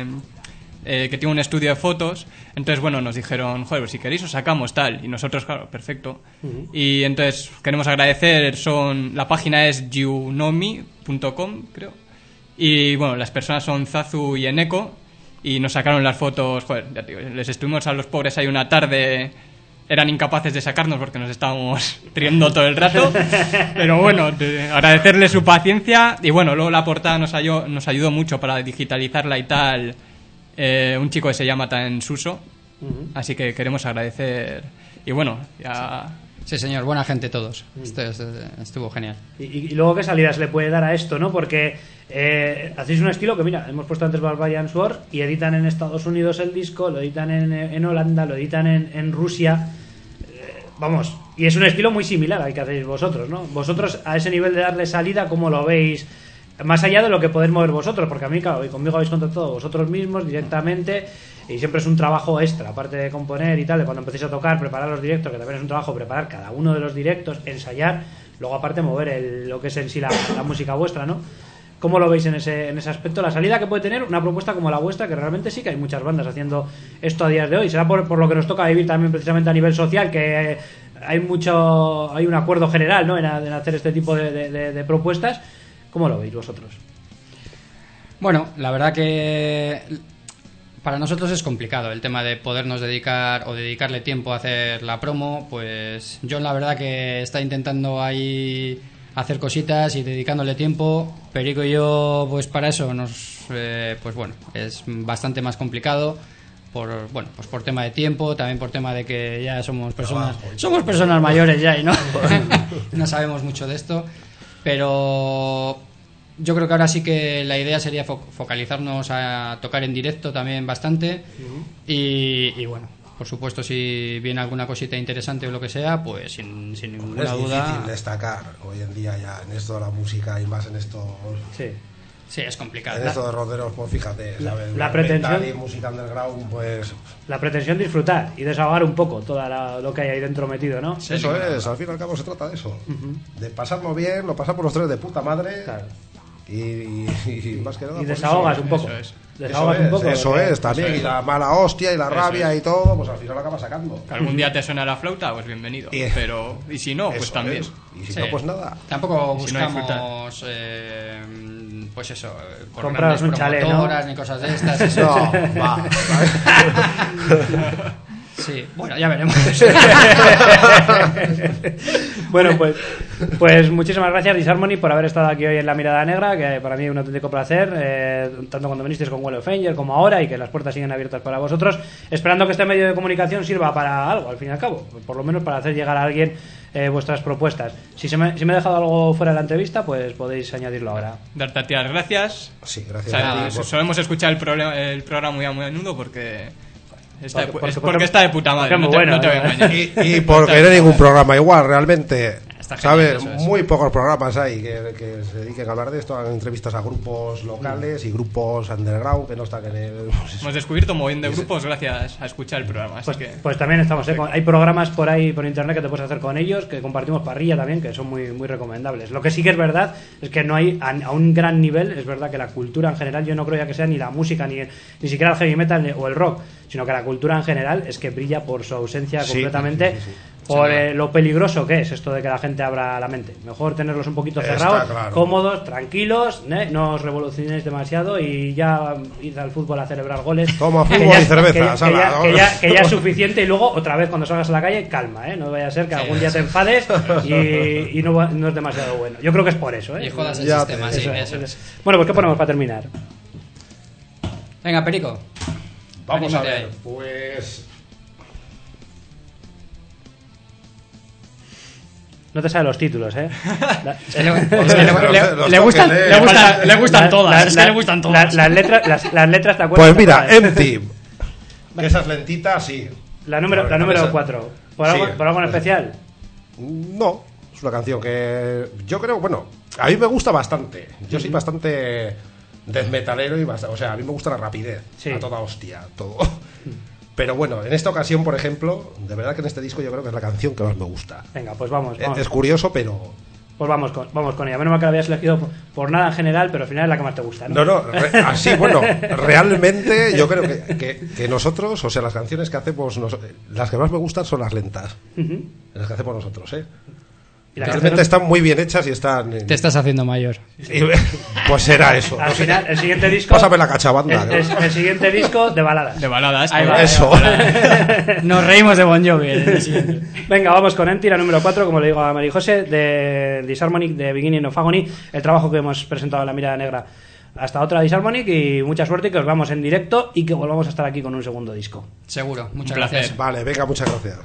E: que tiene un estudio de fotos, entonces bueno, nos dijeron, joder, si queréis os sacamos tal, y nosotros, claro, perfecto. Y entonces queremos agradecer, la página es younomi.com, creo, y bueno, las personas son Zazu y Eneko, y nos sacaron las fotos, joder, ya te digo, les estuvimos a los pobres ahí una tarde, eran incapaces de sacarnos porque nos estábamos riendo todo el rato, pero bueno, agradecerles su paciencia, y bueno, luego la portada nos ayudó mucho para digitalizarla y tal, un chico que se llama Tan Suso, así que queremos agradecer, y bueno, ya...
C: Sí, señor, buena gente todos. Estuvo genial.
A: Y luego, ¿qué salidas le puede dar a esto, no? Porque hacéis un estilo que, mira, hemos puesto antes Barbarian Sword y editan en Estados Unidos el disco, lo editan en Holanda, lo editan en Rusia. Vamos, y es un estilo muy similar al que hacéis vosotros, ¿no? Vosotros, a ese nivel de darle salida, ¿cómo lo veis? Más allá de lo que podéis mover vosotros, porque a mí, claro, y conmigo habéis contactado vosotros mismos directamente, y siempre es un trabajo extra, aparte de componer y tal, de cuando empecéis a tocar, preparar los directos, que también es un trabajo, preparar cada uno de los directos, ensayar, luego aparte mover lo que es en sí la música vuestra, ¿no? ¿Cómo lo veis en ese aspecto? La salida que puede tener una propuesta como la vuestra, que realmente sí que hay muchas bandas haciendo esto a días de hoy. Será por lo que nos toca vivir también precisamente a nivel social, que hay un acuerdo general, ¿no?, en hacer este tipo de propuestas. ¿Cómo lo veis vosotros?
C: Bueno, la verdad que para nosotros es complicado el tema de podernos dedicar o dedicarle tiempo a hacer la promo. Pues John, la verdad que está intentando ahí hacer cositas y dedicándole tiempo. Perico y yo, pues para eso pues bueno, es bastante más complicado. Por tema de tiempo, también por tema de que ya somos personas mayores ya y no sabemos mucho de esto. Pero yo creo que ahora sí que la idea sería focalizarnos a tocar en directo también bastante. Y bueno, por supuesto, si viene alguna cosita interesante o lo que sea, pues sin ninguna duda.
D: Es difícil destacar hoy en día ya en esto de la música y más en esto.
C: Sí, es complicado.
D: En esto de roderos, pues fíjate,
A: la pretensión
D: y música underground, pues
A: la pretensión de disfrutar y desahogar un poco todo lo que hay ahí dentro metido, ¿no?
D: Sí, eso es, al fin y al cabo se trata de eso, de pasarlo bien, lo pasamos los tres de puta madre. Claro. Y más que nada
A: y desahogas un poco.
D: Eso es también, y la mala hostia y la rabia y todo, pues al final lo acabas sacando.
E: Que algún día te suena la flauta, pues bienvenido. Pero y si no, pues también.
D: Y si no, pues nada.
C: Tampoco buscamos pues eso,
A: compraros un chalet, ¿no?,
C: ni cosas de estas. Eso.
D: No, va.
C: Sí, bueno, ya veremos.
A: Bueno, pues muchísimas gracias, Disharmony, por haber estado aquí hoy en La Mirada Negra, que para mí es un auténtico placer, tanto cuando vinisteis con Well of Angel como ahora, y que las puertas siguen abiertas para vosotros, esperando que este medio de comunicación sirva para algo, al fin y al cabo, por lo menos para hacer llegar a alguien vuestras propuestas. Si me he dejado algo fuera de la entrevista, pues podéis añadirlo ahora.
E: Darte a ti las gracias.
D: Sí, gracias.
E: Solemos escuchar el programa muy a menudo porque está de puta madre, no te voy a engañar.
D: Y porque no hay ningún programa igual, realmente.
C: ¿Sabes?
D: Muy pocos programas hay que se dediquen a hablar de esto, hagan entrevistas a grupos locales y grupos underground que no están en el...
E: Hemos descubierto un montón de grupos gracias a escuchar el programa.
A: Pues también estamos, hay programas por ahí por internet que te puedes hacer con ellos, que compartimos parrilla también, que son muy, muy recomendables. Lo que sí que es verdad es que no hay a un gran nivel, es verdad que la cultura en general, yo no creo ya que sea ni la música ni siquiera el heavy metal o el rock, sino que la cultura en general es que brilla por su ausencia completamente. Sí. Por lo peligroso que es esto de que la gente abra la mente. Mejor tenerlos un poquito cerrados, claro, cómodos, tranquilos, no os revolucionéis demasiado y ya id al fútbol a celebrar goles.
D: Toma fútbol y cerveza.
A: Que ya es suficiente, y luego otra vez cuando salgas a la calle, calma, no vaya a ser que algún día te enfades y no es demasiado bueno. Yo creo que es por eso.
C: Y jodas el sistema, eso es.
A: Bueno, pues ¿qué ponemos para terminar?
C: Venga, Perico.
D: Vamos a ver, pues...
A: No te sabes los títulos, ¿eh?
C: Le gustan todas. Es que le gustan todas.
A: Las letras, ¿te acuerdas?
D: Pues mira, Empty. Esas lentitas, sí.
A: La número 4. ¿Por algo en especial?
D: No, es una canción que yo creo, bueno, a mí me gusta bastante. Yo soy bastante death metalero y o sea, a mí me gusta la rapidez, a toda hostia, todo. Pero bueno, en esta ocasión, por ejemplo, de verdad que en este disco yo creo que es la canción que más me gusta.
A: Venga, pues vamos.
D: Es curioso, pero...
A: Pues vamos con ella. Menos mal que la habías elegido por nada en general, pero al final es la que más te gusta, ¿no?
D: No, así, bueno, realmente yo creo que nosotros, o sea, las canciones que hacemos, las que más me gustan son las lentas. Las que hacemos nosotros, ¿eh? Realmente están muy bien hechas y están...
C: Te estás haciendo mayor.
D: Pues será eso.
A: Al final, el siguiente disco...
D: Pásame la cachabanda.
A: El siguiente disco de baladas.
E: De baladas.
C: Ahí va,
D: eso.
C: Nos reímos de Bon Jovi en el siguiente.
A: Venga, vamos con Empty, la número 4, como le digo a María José, de Disharmonic, de Beginning of Agony, el trabajo que hemos presentado en La Mirada Negra. Hasta otra Disharmonic y mucha suerte, que os vamos en directo y que volvamos a estar aquí con un segundo disco.
C: Seguro, muchas
E: placer.
C: gracias.
D: Vale, venga, muchas gracias.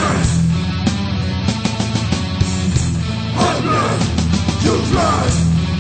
F: Useless,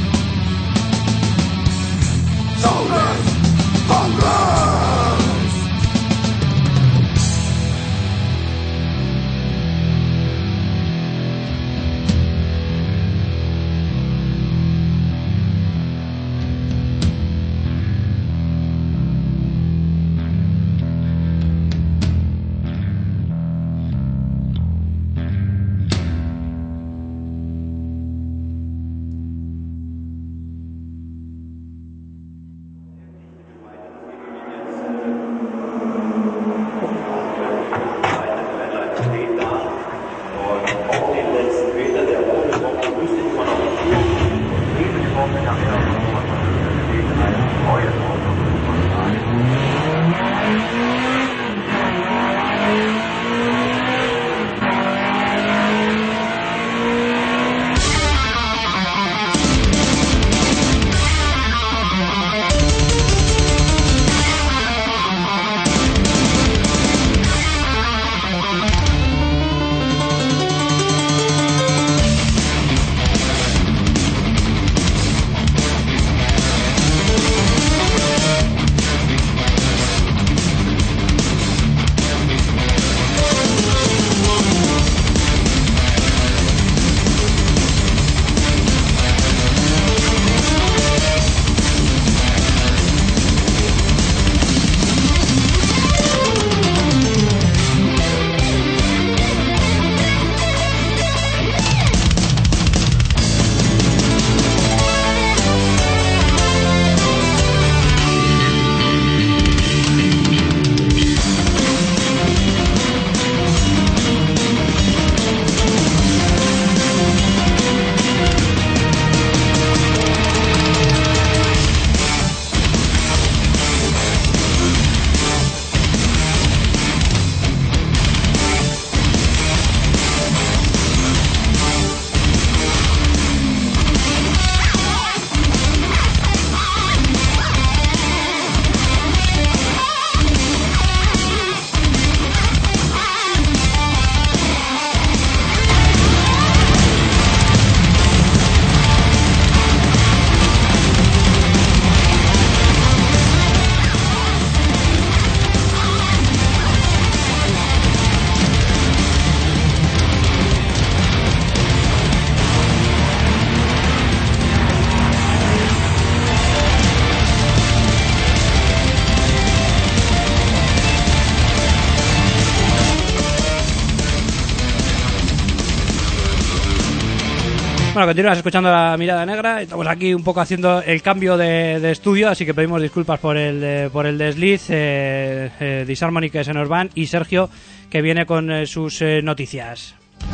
A: Bueno, continúas escuchando La Mirada Negra. Estamos aquí un poco haciendo el cambio de estudio, así que pedimos disculpas por el desliz. Disharmony, que se nos van, y Sergio, que viene con sus noticias.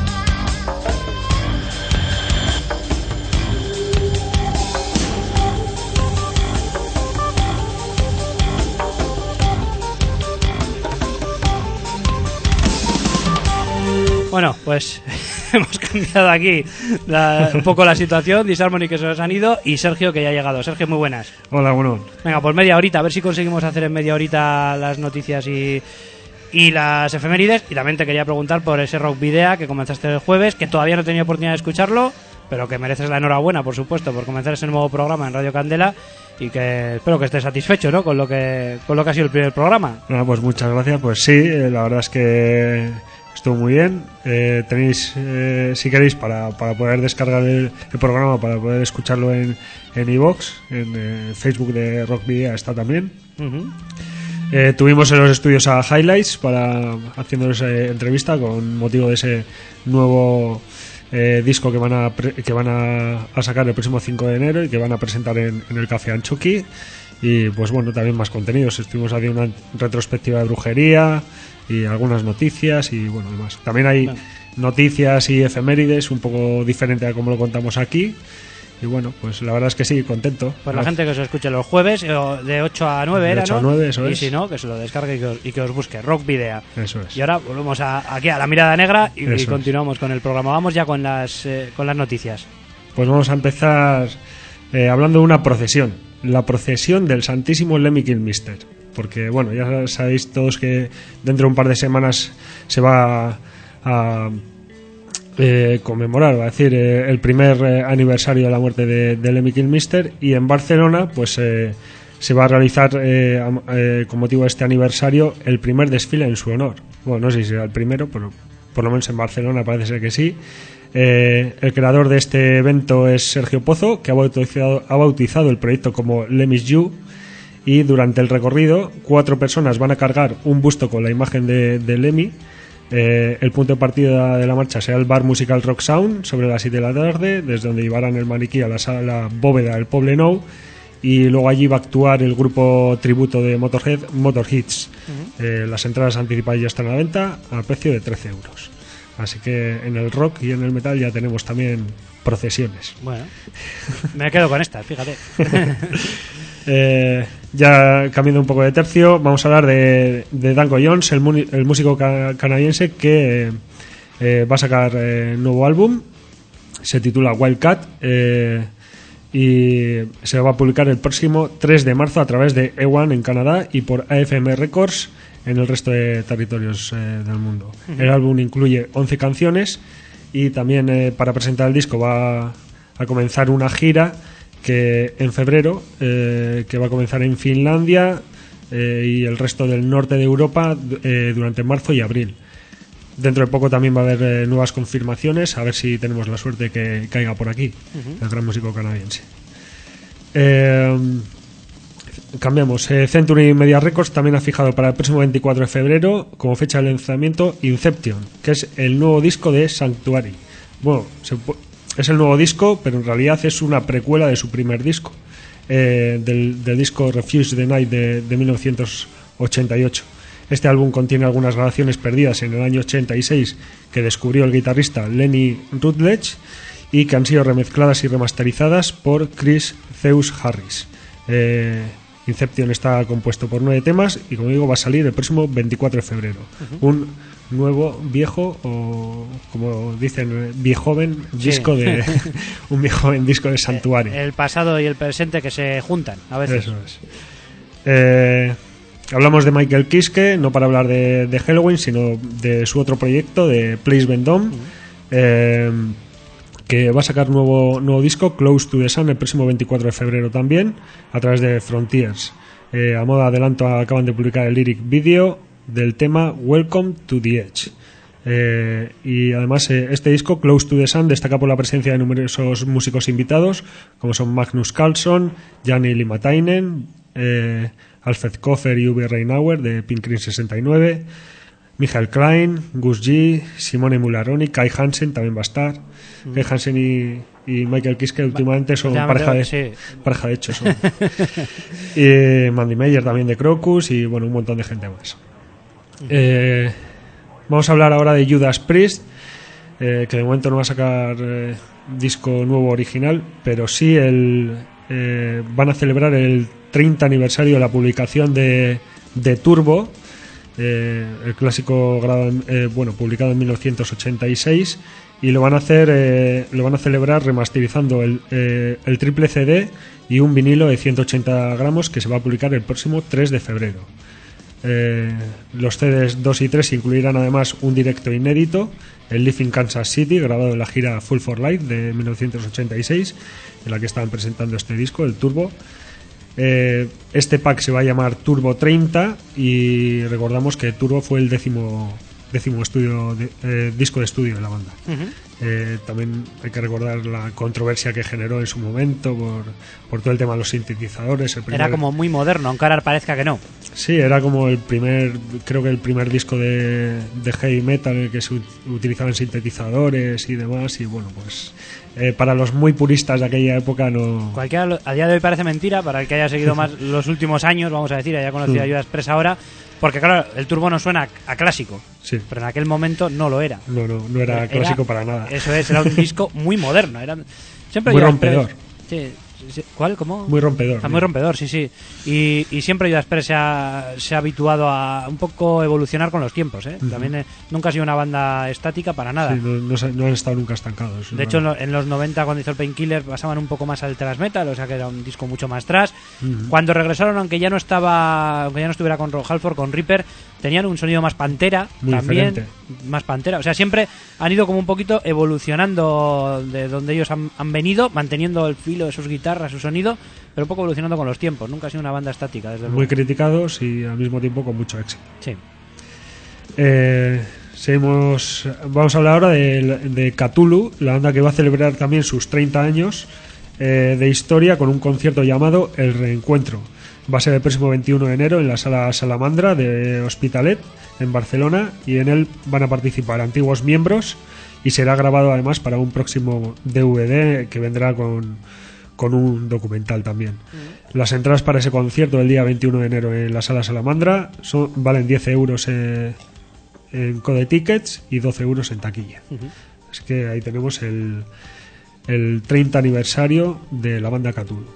A: Bueno, pues hemos cambiado aquí un poco la situación. Disharmony, que se nos han ido, y Sergio, que ya ha llegado. Sergio, muy buenas.
F: Hola, bueno.
A: Venga, pues media horita, a ver si conseguimos hacer en media horita las noticias y las efemérides. Y también te quería preguntar por ese Rock Video que comenzaste el jueves, que todavía no he tenido oportunidad de escucharlo, pero que mereces la enhorabuena, por supuesto, por comenzar ese nuevo programa en Radio Candela, y que espero que estés satisfecho, ¿no?, con lo que ha sido el primer programa.
F: Pues muchas gracias. Pues sí, la verdad es que estuvo muy bien. Tenéis, si queréis, para poder descargar el programa, para poder escucharlo en iVoox, en Facebook de Rock Video está también. Uh-huh. Tuvimos en los estudios a Highlights haciéndoles entrevista con motivo de ese nuevo disco que van a sacar el próximo 5 de enero y que van a presentar en el Café Anchoqui. Y pues bueno, también más contenidos. Estuvimos haciendo una retrospectiva de brujería y algunas noticias y bueno, demás. También hay noticias y efemérides un poco diferente a como lo contamos aquí. Y bueno, pues la verdad es que sí, contento.
A: Pues la gente que os escuche los jueves, de 8 a 9 era, ¿no? De 8
F: a 9, eso
A: es.
F: Y
A: si no, que se lo descargue y que os busque Rock Video.
F: Eso es.
A: Y ahora volvemos aquí a La Mirada Negra y continuamos con el programa. Vamos ya con las noticias.
F: Pues vamos a empezar hablando de una procesión. La procesión del Santísimo Lemmy Kilmister. Porque, bueno, ya sabéis todos que dentro de un par de semanas se va a conmemorar, va a decir, el primer aniversario de la muerte de Lemmy Kilmister, y en Barcelona pues se va a realizar con motivo de este aniversario el primer desfile en su honor. Bueno, no sé si será el primero, pero por lo menos en Barcelona parece ser que sí. El creador de este evento es Sergio Pozo, que ha bautizado el proyecto como Lemmy's You, y durante el recorrido 4 personas van a cargar un busto con la imagen de Lemmy. El punto de partida de la marcha será el bar musical Rock Sound sobre las 7 de la tarde, desde donde llevarán el maniquí a la sala bóveda del Poble Nou, y luego allí va a actuar el grupo tributo de Motorhead, Motor Hits. Uh-huh. Las entradas anticipadas ya están a la venta a precio de 13 euros. Así que en el rock y en el metal ya tenemos también procesiones.
A: Bueno, me quedo con estas, fíjate.
F: Ya cambiando un poco de tercio, vamos a hablar de Danko Jones, el músico canadiense que va a sacar nuevo álbum. Se titula Wildcat y se va a publicar el próximo 3 de marzo a través de E1 en Canadá y por AFM Records en el resto de territorios del mundo. Uh-huh. El álbum incluye 11 canciones y también para presentar el disco va a comenzar una gira que en febrero, que va a comenzar en Finlandia y el resto del norte de Europa durante marzo y abril. Dentro de poco también va a haber nuevas confirmaciones, a ver si tenemos la suerte que caiga por aquí, uh-huh, el gran músico canadiense. Cambiamos. Century Media Records también ha fijado para el próximo 24 de febrero como fecha de lanzamiento Inception, que es el nuevo disco de Sanctuary. Bueno, es el nuevo disco, pero en realidad es una precuela de su primer disco, del disco Refuse the Night de 1988. Este álbum contiene algunas grabaciones perdidas en el año 86 que descubrió el guitarrista Lenny Rutledge y que han sido remezcladas y remasterizadas por Chris Zeus Harris. Inception está compuesto por 9 temas y, como digo, va a salir el próximo 24 de febrero. Uh-huh. Un nuevo viejo, o como dicen, viejoven disco de un viejoven disco de Sanctuary.
A: El pasado y el presente que se juntan a veces.
F: Eso es. Hablamos de Michael Kiske, no para hablar de Halloween, sino de su otro proyecto, de Place Vendôme, que va a sacar nuevo disco, Close to the Sun, el próximo 24 de febrero también, a través de Frontiers. A modo de adelanto acaban de publicar el lyric video del tema Welcome to the Edge. Y además este disco, Close to the Sun, destaca por la presencia de numerosos músicos invitados, como son Magnus Carlsson, Jani Limatainen, Alfred Koffer y Uwe Reinauer de Pink Cream 69, Michael Klein, Gus G, Simone Mularoni, Kai Hansen también va a estar. Kai Hansen y Michael Kiske últimamente son pareja de hecho. Son. Y Mandy Meyer también de Crocus y bueno, un montón de gente más. Vamos a hablar ahora de Judas Priest, que de momento no va a sacar disco nuevo original, pero sí van a celebrar el 30 aniversario de la publicación de Turbo, el clásico publicado en 1986, y lo van a celebrar remasterizando el triple CD y un vinilo de 180 gramos que se va a publicar el próximo 3 de febrero. Los CDs 2 y 3 incluirán además un directo inédito, el Live in Kansas City, grabado en la gira Full for Life de 1986, en la que estaban presentando este disco, el Turbo. Este pack se va a llamar Turbo 30 y recordamos que Turbo fue el décimo disco de estudio de la banda. También hay que recordar la controversia que generó en su momento por todo el tema de los sintetizadores.
A: Era como muy moderno, aunque ahora parezca que no.
F: Sí, era como el primer disco de heavy metal en el que se utilizaban sintetizadores y demás, y bueno, pues para los muy puristas de aquella época no...
A: Cualquiera a día de hoy parece mentira, para el que haya seguido más los últimos años, vamos a decir, haya conocido a Judas Priest ahora, porque claro, el Turbo no suena a clásico,
F: sí,
A: pero en aquel momento no lo era.
F: No era clásico para nada.
A: Eso es, era un disco muy moderno, siempre
F: muy rompedor.
A: Sí. ¿Cuál? ¿Cómo?
F: Muy rompedor.
A: Muy rompedor, sí. Y siempre Judas Priest se ha habituado a un poco evolucionar con los tiempos, ¿eh? También nunca ha sido una banda estática para nada.
F: Sí, no han estado nunca estancados.
A: De hecho, en los 90, cuando hizo el Painkiller, pasaban un poco más al thrash metal, o sea que era un disco mucho más thrash. Cuando regresaron, aunque ya no estuviera con Rob Halford, con Reaper, tenían un sonido más Pantera,
F: muy
A: también
F: diferente.
A: Más Pantera. O sea, siempre han ido como un poquito evolucionando de donde ellos han venido, manteniendo el filo de sus guitarras, su sonido, pero un poco evolucionando con los tiempos. Nunca ha sido una banda estática, desde luego.
F: Muy criticados y al mismo tiempo con mucho éxito.
A: Sí.
F: Seguimos. Vamos a hablar ahora de Cthulhu, la banda que va a celebrar también sus 30 años de historia con un concierto llamado El Reencuentro. Va a ser el próximo 21 de enero en la Sala Salamandra de Hospitalet, en Barcelona, y en él van a participar antiguos miembros y será grabado además para un próximo DVD que vendrá con un documental también. Las entradas para ese concierto del día 21 de enero en la Sala Salamandra valen 10 euros en Code Tickets y 12 euros en taquilla. Así que ahí tenemos el 30 aniversario de la banda Cthulhu.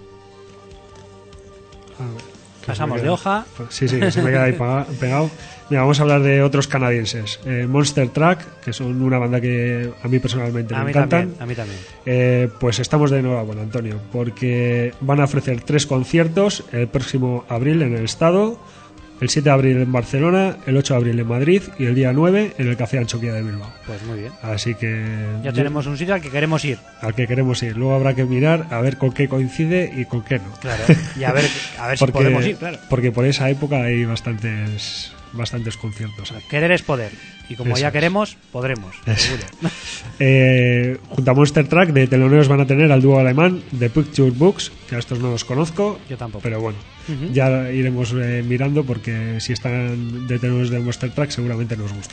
A: Pasamos de hoja.
F: Sí, se me queda ahí pegado. Mira, vamos a hablar de otros canadienses. Monster Truck, que son una banda que a mí personalmente me encantan.
A: A mí también.
F: Pues estamos de enhorabuena, Antonio, porque van a ofrecer 3 conciertos el próximo abril en el Estado, el 7 de abril en Barcelona, el 8 de abril en Madrid y el día 9 en el Café Anchoquia de Bilbao.
A: Pues muy bien.
F: Así que
A: ya tenemos un sitio al que queremos ir.
F: Luego habrá que mirar a ver con qué coincide y con qué no.
A: Claro. Y a ver si podemos ir, claro.
F: Porque por esa época hay bastantes conciertos.
A: Querer es poder. Y como
F: Eso
A: ya
F: es.
A: queremos, podremos. Seguro.
F: Junto a Monster Truck de teloneros van a tener al dúo alemán The Picture Books, que a estos no los conozco.
A: Yo tampoco.
F: Pero bueno, ya iremos mirando, porque si están de teloneros de Monster Truck seguramente nos guste.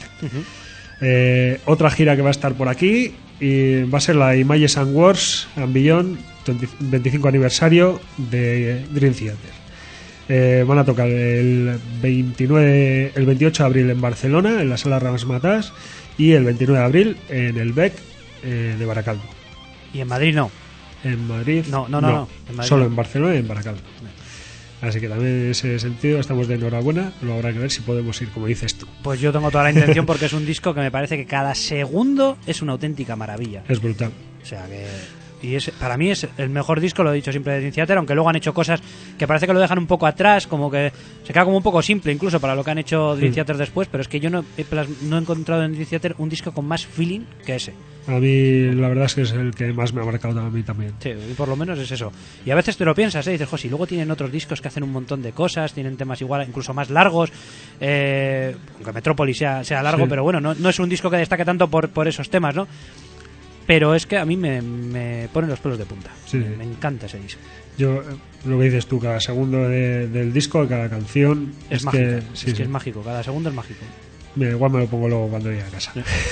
F: Otra gira que va a estar por aquí y va a ser la Images and Wars and Beyond 25 aniversario de Dream Theater. Van a tocar el 28 de abril en Barcelona, en la Sala Ramasmatàs, y el 29 de abril en el BEC de Baracaldo.
A: ¿Y en Madrid no?
F: En Madrid
A: no. En Madrid
F: solo
A: no.
F: En Barcelona y en Baracaldo. Así que también en ese sentido estamos de enhorabuena. Luego habrá que ver si podemos ir, como dices tú.
A: Pues yo tengo toda la intención, porque es un disco que me parece que cada segundo es una auténtica maravilla.
F: Es brutal.
A: O sea que... Y para mí es el mejor disco, lo he dicho siempre, de Dream Theater, aunque luego han hecho cosas que parece que lo dejan un poco atrás, como que se queda como un poco simple incluso para lo que han hecho Dream Theater después, pero es que yo no he encontrado en Dream Theater un disco con más feeling que ese.
F: A mí la verdad es que es el que más me ha marcado a mí también.
A: Sí, y por lo menos es eso. Y a veces te lo piensas, dices, José, y luego tienen otros discos que hacen un montón de cosas, tienen temas igual, incluso más largos, aunque Metrópolis sea largo, sí. Pero bueno, no es un disco que destaque tanto por esos temas, ¿no? Pero es que a mí me ponen los pelos de punta.
F: Sí.
A: Me encanta ese disco.
F: Yo, lo que dices tú, cada segundo del disco, cada canción...
A: Es mágico, es mágico, cada segundo es mágico.
F: igual me lo pongo luego cuando llegue a casa.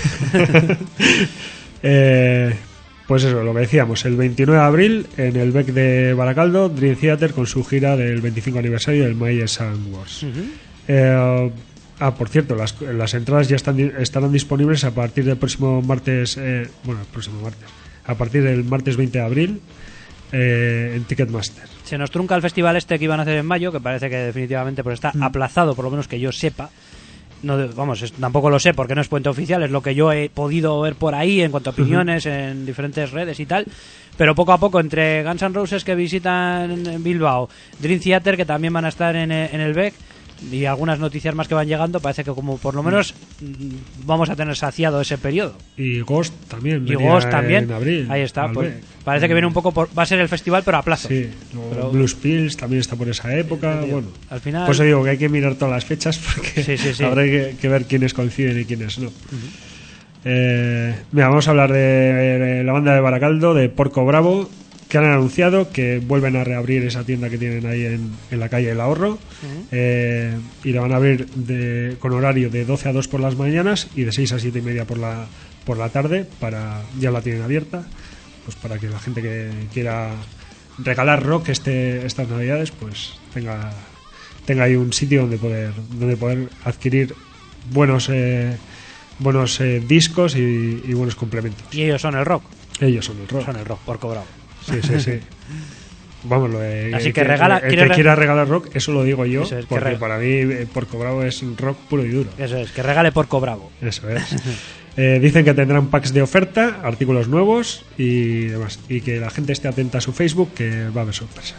F: Pues eso, lo que decíamos, el 29 de abril en el Bec de Baracaldo, Dream Theater con su gira del 25 aniversario del Myers Sound Wars. Por cierto, las entradas ya estarán disponibles a partir del próximo martes, a partir del martes 20 de abril en Ticketmaster.
A: Se nos trunca el festival este que iban a hacer en mayo, que parece que definitivamente pues está aplazado, por lo menos que yo sepa. No, tampoco lo sé porque no es puente oficial, es lo que yo he podido ver por ahí en cuanto a opiniones en diferentes redes y tal. Pero poco a poco, entre Guns N' Roses que visitan Bilbao, Dream Theater que también van a estar en el BEC y algunas noticias más que van llegando, parece que como por lo menos vamos a tener saciado ese periodo.
F: Y Ghost también.
A: Y Ghost también.
F: En abril,
A: ahí está. Pues, parece que viene un poco va a ser el festival, pero a plazo.
F: Sí. Pero Blues Pills también está por esa época. Bueno,
A: al final.
F: Pues digo que hay que mirar todas las fechas porque
A: sí.
F: habrá que ver quiénes coinciden y quiénes no. Mira, vamos a hablar de la banda de Baracaldo, de Porco Bravo, que han anunciado que vuelven a reabrir esa tienda que tienen ahí en la calle del Ahorro. Y la van a abrir con horario de 12 a 2 por las mañanas y de 6 a 7 y media por la tarde. Ya la tienen abierta, pues para que la gente que quiera regalar rock estas navidades pues tenga ahí un sitio donde poder adquirir buenos discos y buenos complementos.
A: Y ellos son el rock.
F: Ellos son el rock.
A: Son el rock, Porco Bravo.
F: Sí. Vamos,
A: así que regala,
F: el que quiera regalar rock, eso lo digo yo,
A: es,
F: porque para mí Porco Bravo es rock puro y duro.
A: Eso es, que regale Porco Bravo.
F: Eso es. Dicen que tendrán packs de oferta, artículos nuevos y demás, y que la gente esté atenta a su Facebook, que va a haber sorpresas.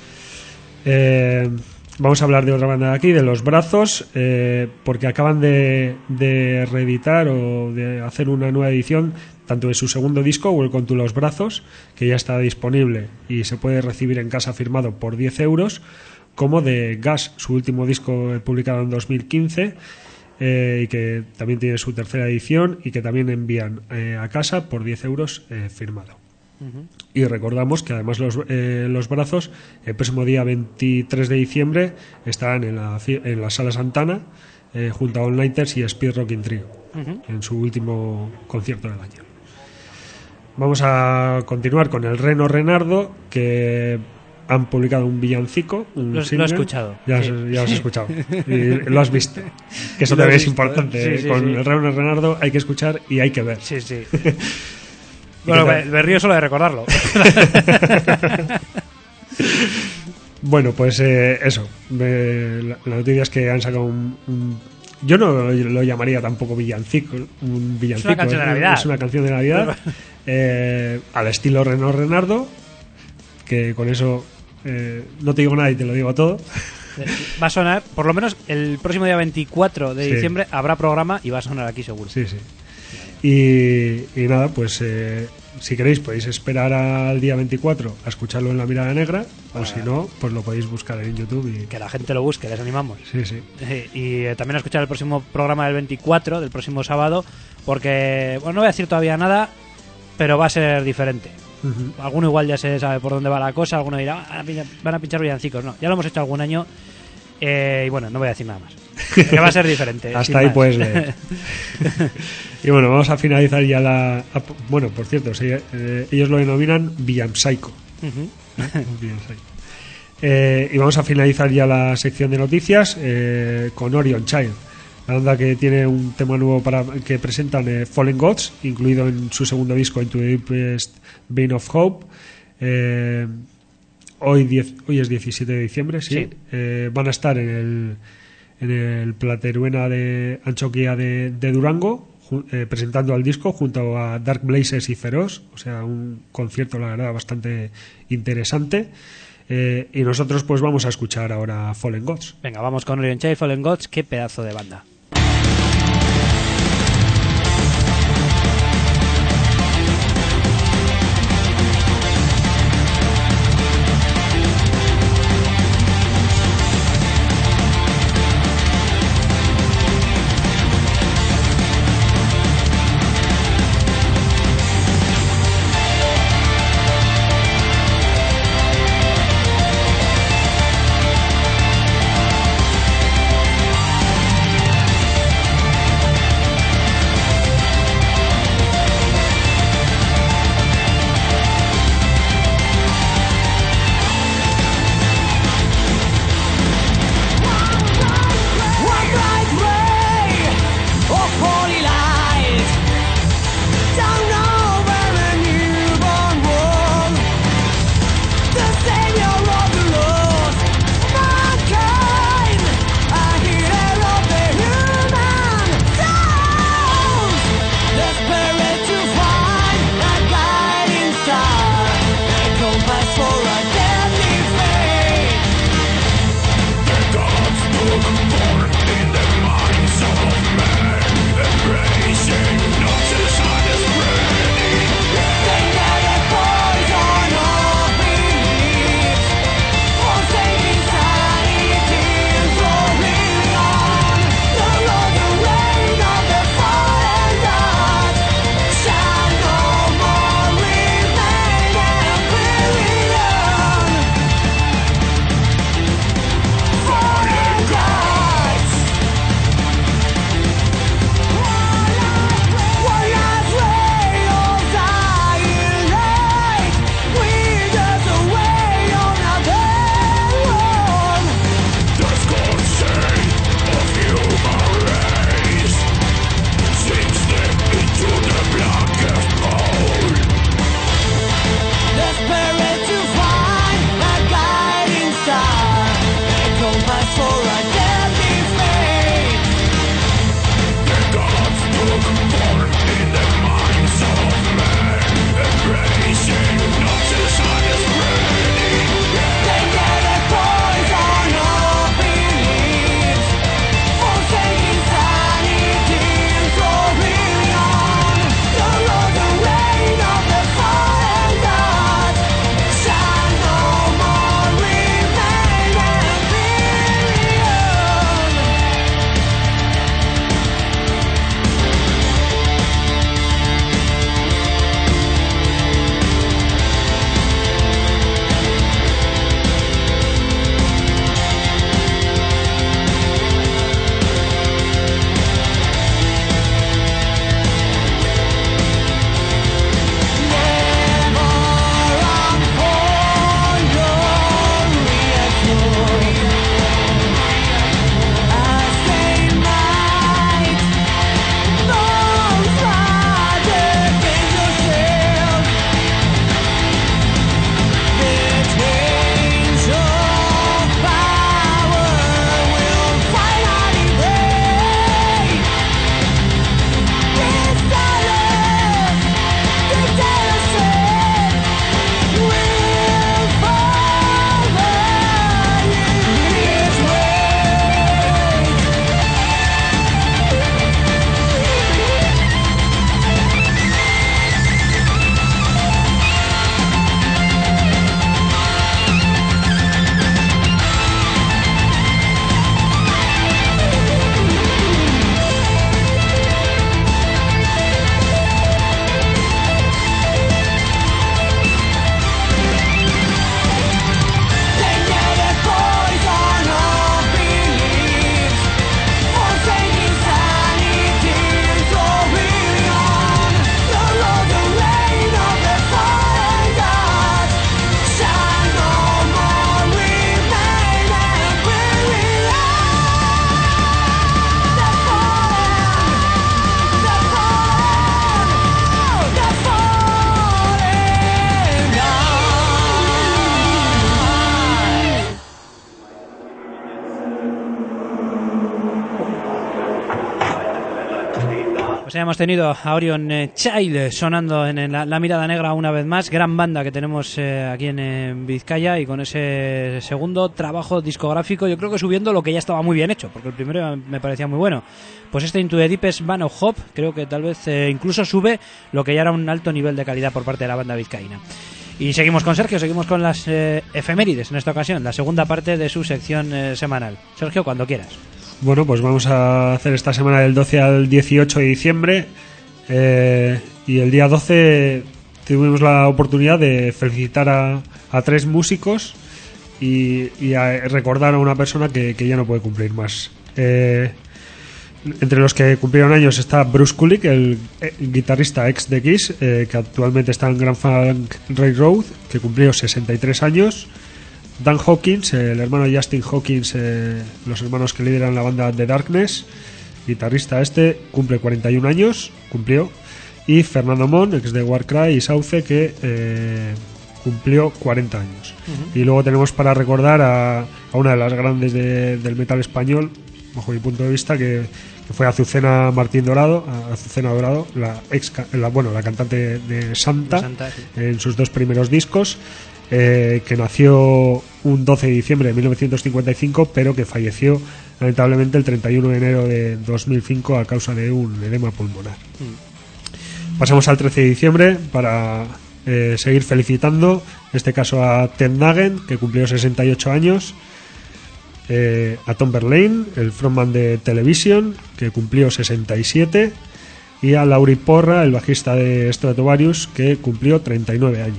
F: Vamos a hablar de otra banda de aquí, de Los Brazos, porque acaban de reeditar o de hacer una nueva edición tanto de su segundo disco, Welcome to Los Brazos, que ya está disponible y se puede recibir en casa firmado por 10 euros, como de Gas, su último disco publicado en 2015, y que también tiene su tercera edición y que también envían a casa por 10 euros firmado. Y recordamos que además los Brazos el próximo día 23 de diciembre estarán en la Sala Santana junto a All Nighters y Speed Rocking Trio en su último concierto del año. Vamos a continuar con el Reno Renardo, que han publicado un villancico,
A: lo he escuchado.
F: Ya lo has escuchado y lo has visto, que eso también es importante. Con el Reno Renardo hay que escuchar y hay que ver.
A: Sí. Bueno, me río solo de recordarlo.
F: Bueno, pues eso. La noticia es que han sacado un yo no lo llamaría tampoco villancico. Un villancico.
A: Es una canción de Navidad.
F: Es una canción de Navidad. Al estilo Reno Renardo. Que con eso no te digo nada y te lo digo todo.
A: Va a sonar, por lo menos el próximo día 24 de diciembre habrá programa y va a sonar aquí seguro.
F: Sí. Y nada, pues si queréis podéis esperar al día 24 a escucharlo en La Mirada Negra, o si no, pues lo podéis buscar en YouTube. Y
A: que la gente lo busque, les animamos.
F: Sí.
A: Y también a escuchar el próximo programa del 24, del próximo sábado, porque, bueno, no voy a decir todavía nada, pero va a ser diferente. Alguno igual ya se sabe por dónde va la cosa, alguno dirá, van a pinchar villancicos. No, ya lo hemos hecho algún año, y bueno, no voy a decir nada más. Que va a ser diferente.
F: Hasta ahí puedes leer. Y bueno, vamos a finalizar ya bueno, por cierto, ellos lo denominan Villampsycho. Y vamos a finalizar ya la sección de noticias con Orion Child, la banda que tiene un tema nuevo que presentan, Fallen Gods, incluido en su segundo disco, Into the Deepest Vein of Hope. Hoy es 17 de diciembre, sí. Van a estar en el Plateruena de Anchoquia de Durango, presentando al disco junto a Dark Blazes y Feroz, o sea, un concierto la verdad bastante interesante. Y nosotros pues vamos a escuchar ahora Fallen Gods.
A: Venga, vamos con Orion Child, Fallen Gods, qué pedazo de banda. Pues ya hemos tenido a Orion Child sonando en la Mirada Negra una vez más, gran banda que tenemos aquí en Vizcaya, y con ese segundo trabajo discográfico yo creo que subiendo lo que ya estaba muy bien hecho, porque el primero me parecía muy bueno. Pues este Into the Deepest Van of Hope creo que tal vez incluso sube lo que ya era un alto nivel de calidad por parte de la banda vizcaína. Y seguimos con Sergio, seguimos con las efemérides en esta ocasión, la segunda parte de su sección semanal. Sergio, cuando quieras.
F: Bueno, pues vamos a hacer esta semana del 12 al 18 de diciembre, y el día 12 tuvimos la oportunidad de felicitar a 3 músicos y a recordar a una persona que ya no puede cumplir más. Entre los que cumplieron años está Bruce Kulick, el guitarrista ex de Kiss, que actualmente está en Grand Funk Railroad, que cumplió 63 años. Dan Hawkins, el hermano de Justin Hawkins, los hermanos que lideran la banda The Darkness, guitarrista cumple 41 años, cumplió. Y Fernando Mon, ex de Warcry y Sauce, que cumplió 40 años. Y luego tenemos para recordar a una de las grandes del metal español, bajo mi punto de vista, que fue Azucena Dorado, la cantante de Santa, sí, en sus 2 primeros discos, que nació un 12 de diciembre de 1955, pero que falleció lamentablemente el 31 de enero de 2005 a causa de un edema pulmonar. Pasamos al 13 de diciembre para seguir felicitando, en este caso a Ted Nugent, que cumplió 68 años, a Tom Verlaine, el frontman de Television, que cumplió 67, y a Laurie Porra, el bajista de Stratovarius, que cumplió 39 años.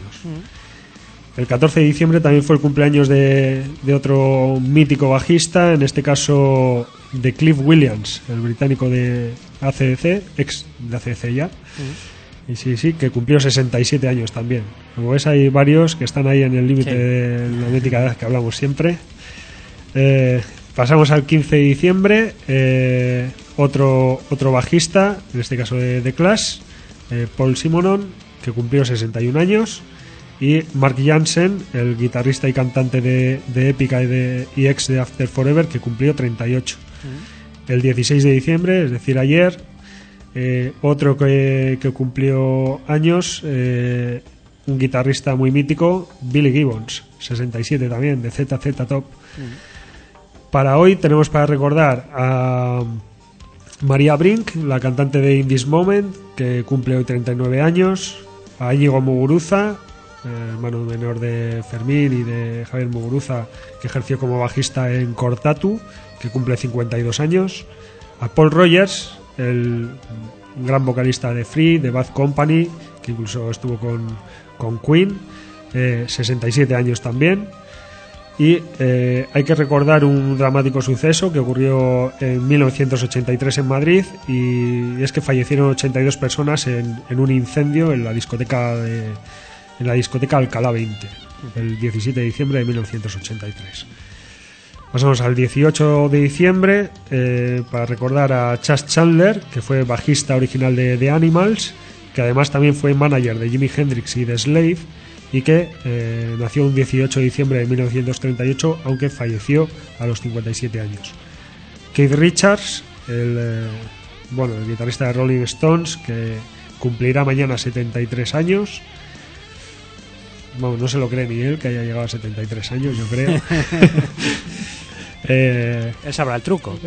F: El 14 de diciembre también fue el cumpleaños de otro mítico bajista, en este caso de Cliff Williams, el británico de AC/DC, ex de AC/DC ya. Y sí, que cumplió 67 años también. Como ves, hay varios que están ahí en el límite de la mítica edad que hablamos siempre. Pasamos al 15 de diciembre, otro bajista, en este caso de The Clash, Paul Simonon, que cumplió 61 años. Y Mark Jansen, el guitarrista y cantante de Epica y ex de After Forever, que cumplió 38. El 16 de diciembre, es decir, ayer, otro que cumplió años, un guitarrista muy mítico, Billy Gibbons, 67 también, de ZZ Top. Para hoy tenemos para recordar a María Brink, la cantante de In This Moment, que cumple hoy 39 años, a Íñigo Muguruza, hermano menor de Fermín y de Javier Muguruza, que ejerció como bajista en Cortatu, que cumple 52 años, a Paul Rogers, el gran vocalista de Free, de Bad Company, que incluso estuvo con Queen, 67 años también. Y hay que recordar un dramático suceso que ocurrió en 1983 en Madrid, y es que fallecieron 82 personas en un incendio en la discoteca Alcalá 20, el 17 de diciembre de 1983. Pasamos al 18 de diciembre para recordar a Chas Chandler, que fue bajista original de The Animals, que además también fue manager de Jimi Hendrix y de Slave, y que nació un 18 de diciembre de 1938, aunque falleció a los 57 años. Keith Richards, el guitarrista de Rolling Stones, que cumplirá mañana 73 años. Bueno, no se lo cree ni él que haya llegado a 73 años, yo creo.
A: Él sabrá el truco.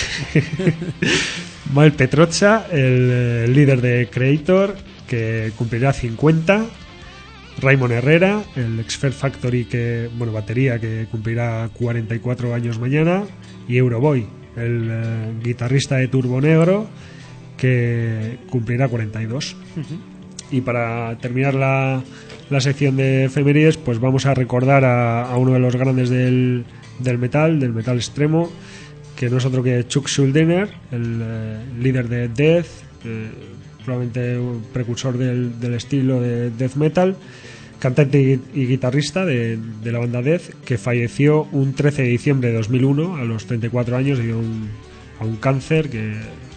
F: Mal Petrocha, el líder de Creator, que cumplirá 50. Raymond Herrera, el ex Fear Factory, batería, que cumplirá 44 años mañana. Y Euroboy, el guitarrista de Turbo Negro, que cumplirá 42. Y para terminar la sección de efemérides, pues vamos a recordar a uno de los grandes del metal extremo, que no es otro que Chuck Schuldiner, el líder de Death, probablemente un precursor del estilo de death metal, cantante y guitarrista de la banda Death, que falleció un 13 de diciembre de 2001 a los 34 años debido a un cáncer que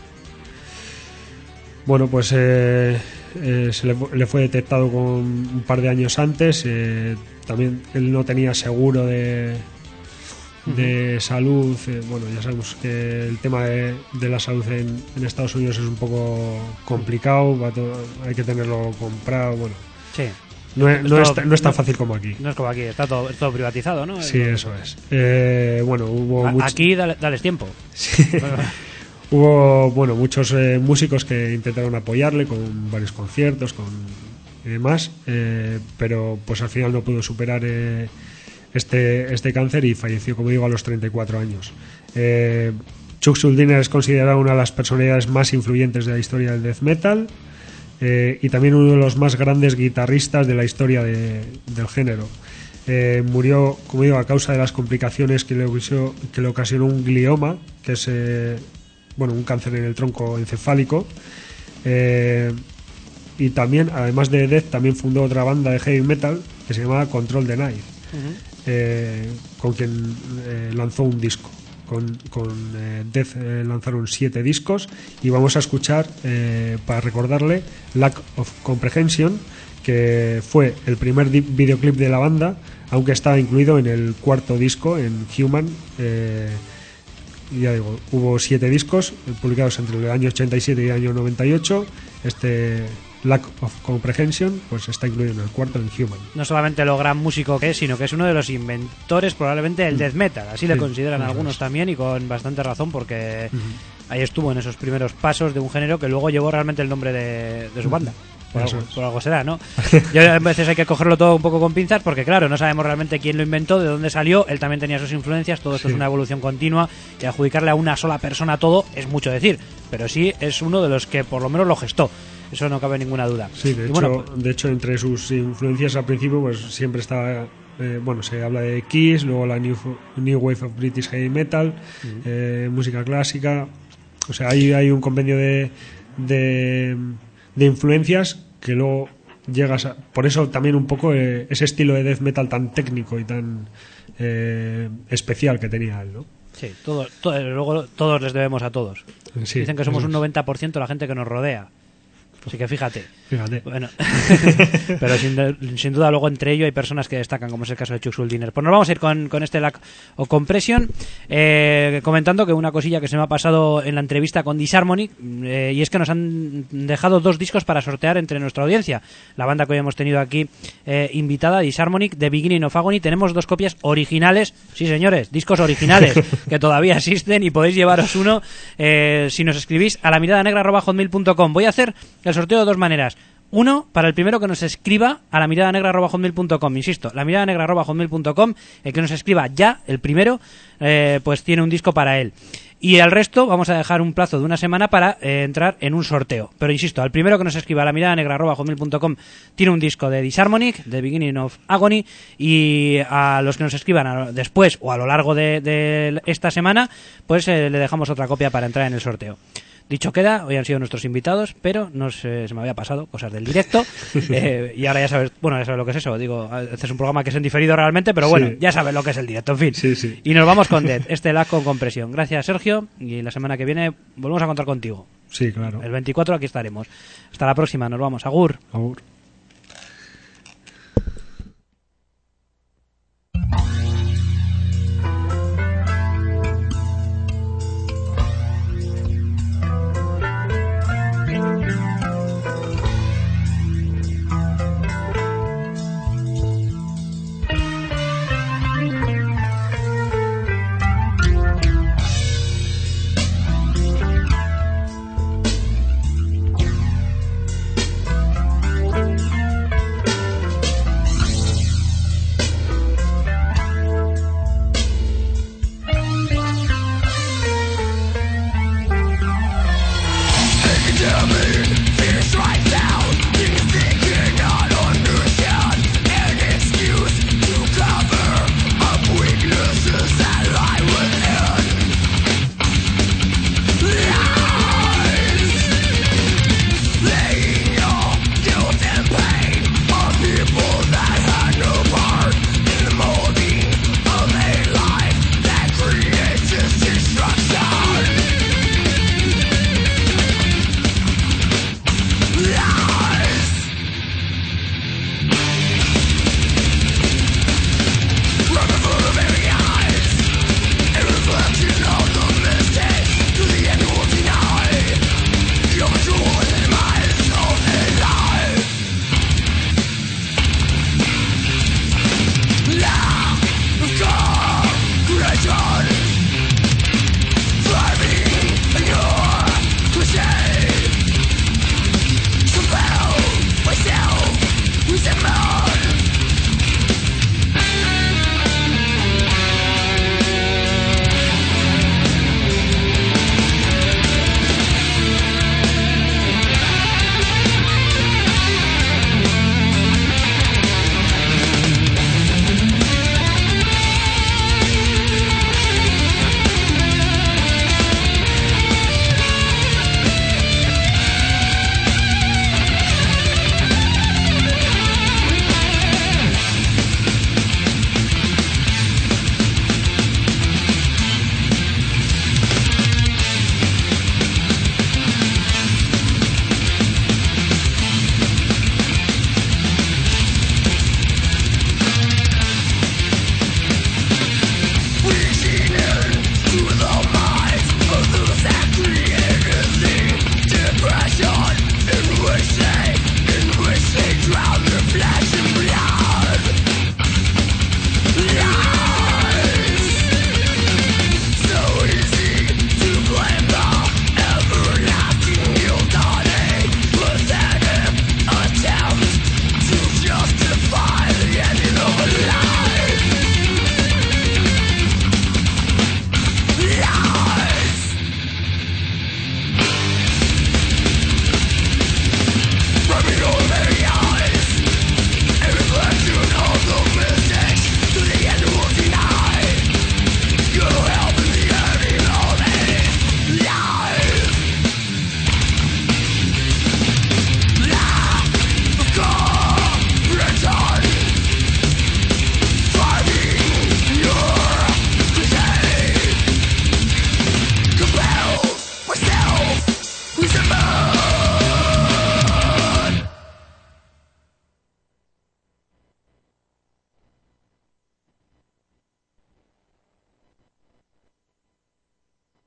F: le fue detectado con un par de años antes. También él no tenía seguro de de salud. Bueno, ya sabemos que el tema de la salud en Estados Unidos es un poco complicado, hay que tenerlo comprado, bueno.
A: Sí.
F: No es tan fácil como aquí.
A: No es como aquí, está todo privatizado, ¿no?
F: Sí, eso es. Bueno, hubo
A: aquí dales tiempo.
F: Sí. Hubo muchos músicos que intentaron apoyarle con varios conciertos, con demás, pero pues al final no pudo superar este cáncer y falleció, como digo, a los 34 años. Chuck Schuldiner es considerado una de las personalidades más influyentes de la historia del death metal. Y también uno de los más grandes guitarristas de la historia del género. Murió, como digo, a causa de las complicaciones que le ocasionó un glioma, que es un cáncer en el tronco encefálico. Y también, además de Death, también fundó otra banda de heavy metal que se llamaba Control the Night, con quien lanzó un disco. Con Death lanzaron 7 discos y vamos a escuchar, para recordarle, Lack of Comprehension, que fue el primer videoclip de la banda, aunque estaba incluido en el 4º disco, en Human. Ya digo, hubo 7 discos publicados entre el año 87 y el año 98. Este Lack of Comprehension pues está incluido en el 4º, en Human.
A: No solamente lo gran músico que es, sino que es uno de los inventores probablemente del death metal. Así le consideran algunos también, y con bastante razón, porque ahí estuvo en esos primeros pasos de un género que luego llevó realmente el nombre de su banda. Por algo será, ¿no? Y a veces hay que cogerlo todo un poco con pinzas, porque claro, no sabemos realmente quién lo inventó, de dónde salió. Él también tenía sus influencias, todo esto es una evolución continua, y adjudicarle a una sola persona todo es mucho decir, pero sí es uno de los que por lo menos lo gestó. Eso no cabe ninguna duda.
F: Sí, de hecho, entre sus influencias al principio pues siempre estaba, se habla de Kiss, luego la New Wave of British Heavy Metal, música clásica. O sea, hay un compendio de influencias que luego llegas a... Por eso también un poco ese estilo de death metal tan técnico y tan especial que tenía él, ¿no?
A: Sí, luego todos les debemos a todos. Sí, dicen que somos un 90% la gente que nos rodea. Así que fíjate. Bueno, pero sin duda luego entre ellos hay personas que destacan, como es el caso de Chuck Schuldiner. Pues nos vamos a ir con este Lack of Comprehension, comentando que una cosilla que se me ha pasado en la entrevista con Disharmonic, y es que nos han dejado 2 discos para sortear entre nuestra audiencia. La banda que hoy hemos tenido aquí invitada, Disharmonic, The Beginning of Agony. Tenemos 2 copias originales, sí señores, discos originales que todavía existen, y podéis llevaros uno si nos escribís a lamiradanegra@hotmail.com. Voy a hacer el sorteo de 2 maneras. Uno, para el primero que nos escriba a lamiradanegra@hotmail.com. Insisto, lamiradanegra@hotmail.com. El que nos escriba ya, el primero, pues tiene un disco para él. Y al resto vamos a dejar un plazo de una semana para entrar en un sorteo. Pero insisto, al primero que nos escriba a lamiradanegra@hotmail.com tiene un disco de Disharmonic, The Beginning of Agony, y a los que nos escriban después o a lo largo de esta semana, pues le dejamos otra copia para entrar en el sorteo. Dicho queda, hoy han sido nuestros invitados, pero se me había pasado cosas del directo, y ahora ya sabes lo que es eso. Digo, este es un programa que es en diferido realmente, pero bueno, ya sabes lo que es el directo, en fin.
F: Sí.
A: Y nos vamos con Death, Lack of Comprehension. Gracias, Sergio, y la semana que viene volvemos a contar contigo.
F: Sí, claro.
A: El 24 aquí estaremos. Hasta la próxima, nos vamos. Agur.
F: Agur.
B: Damage.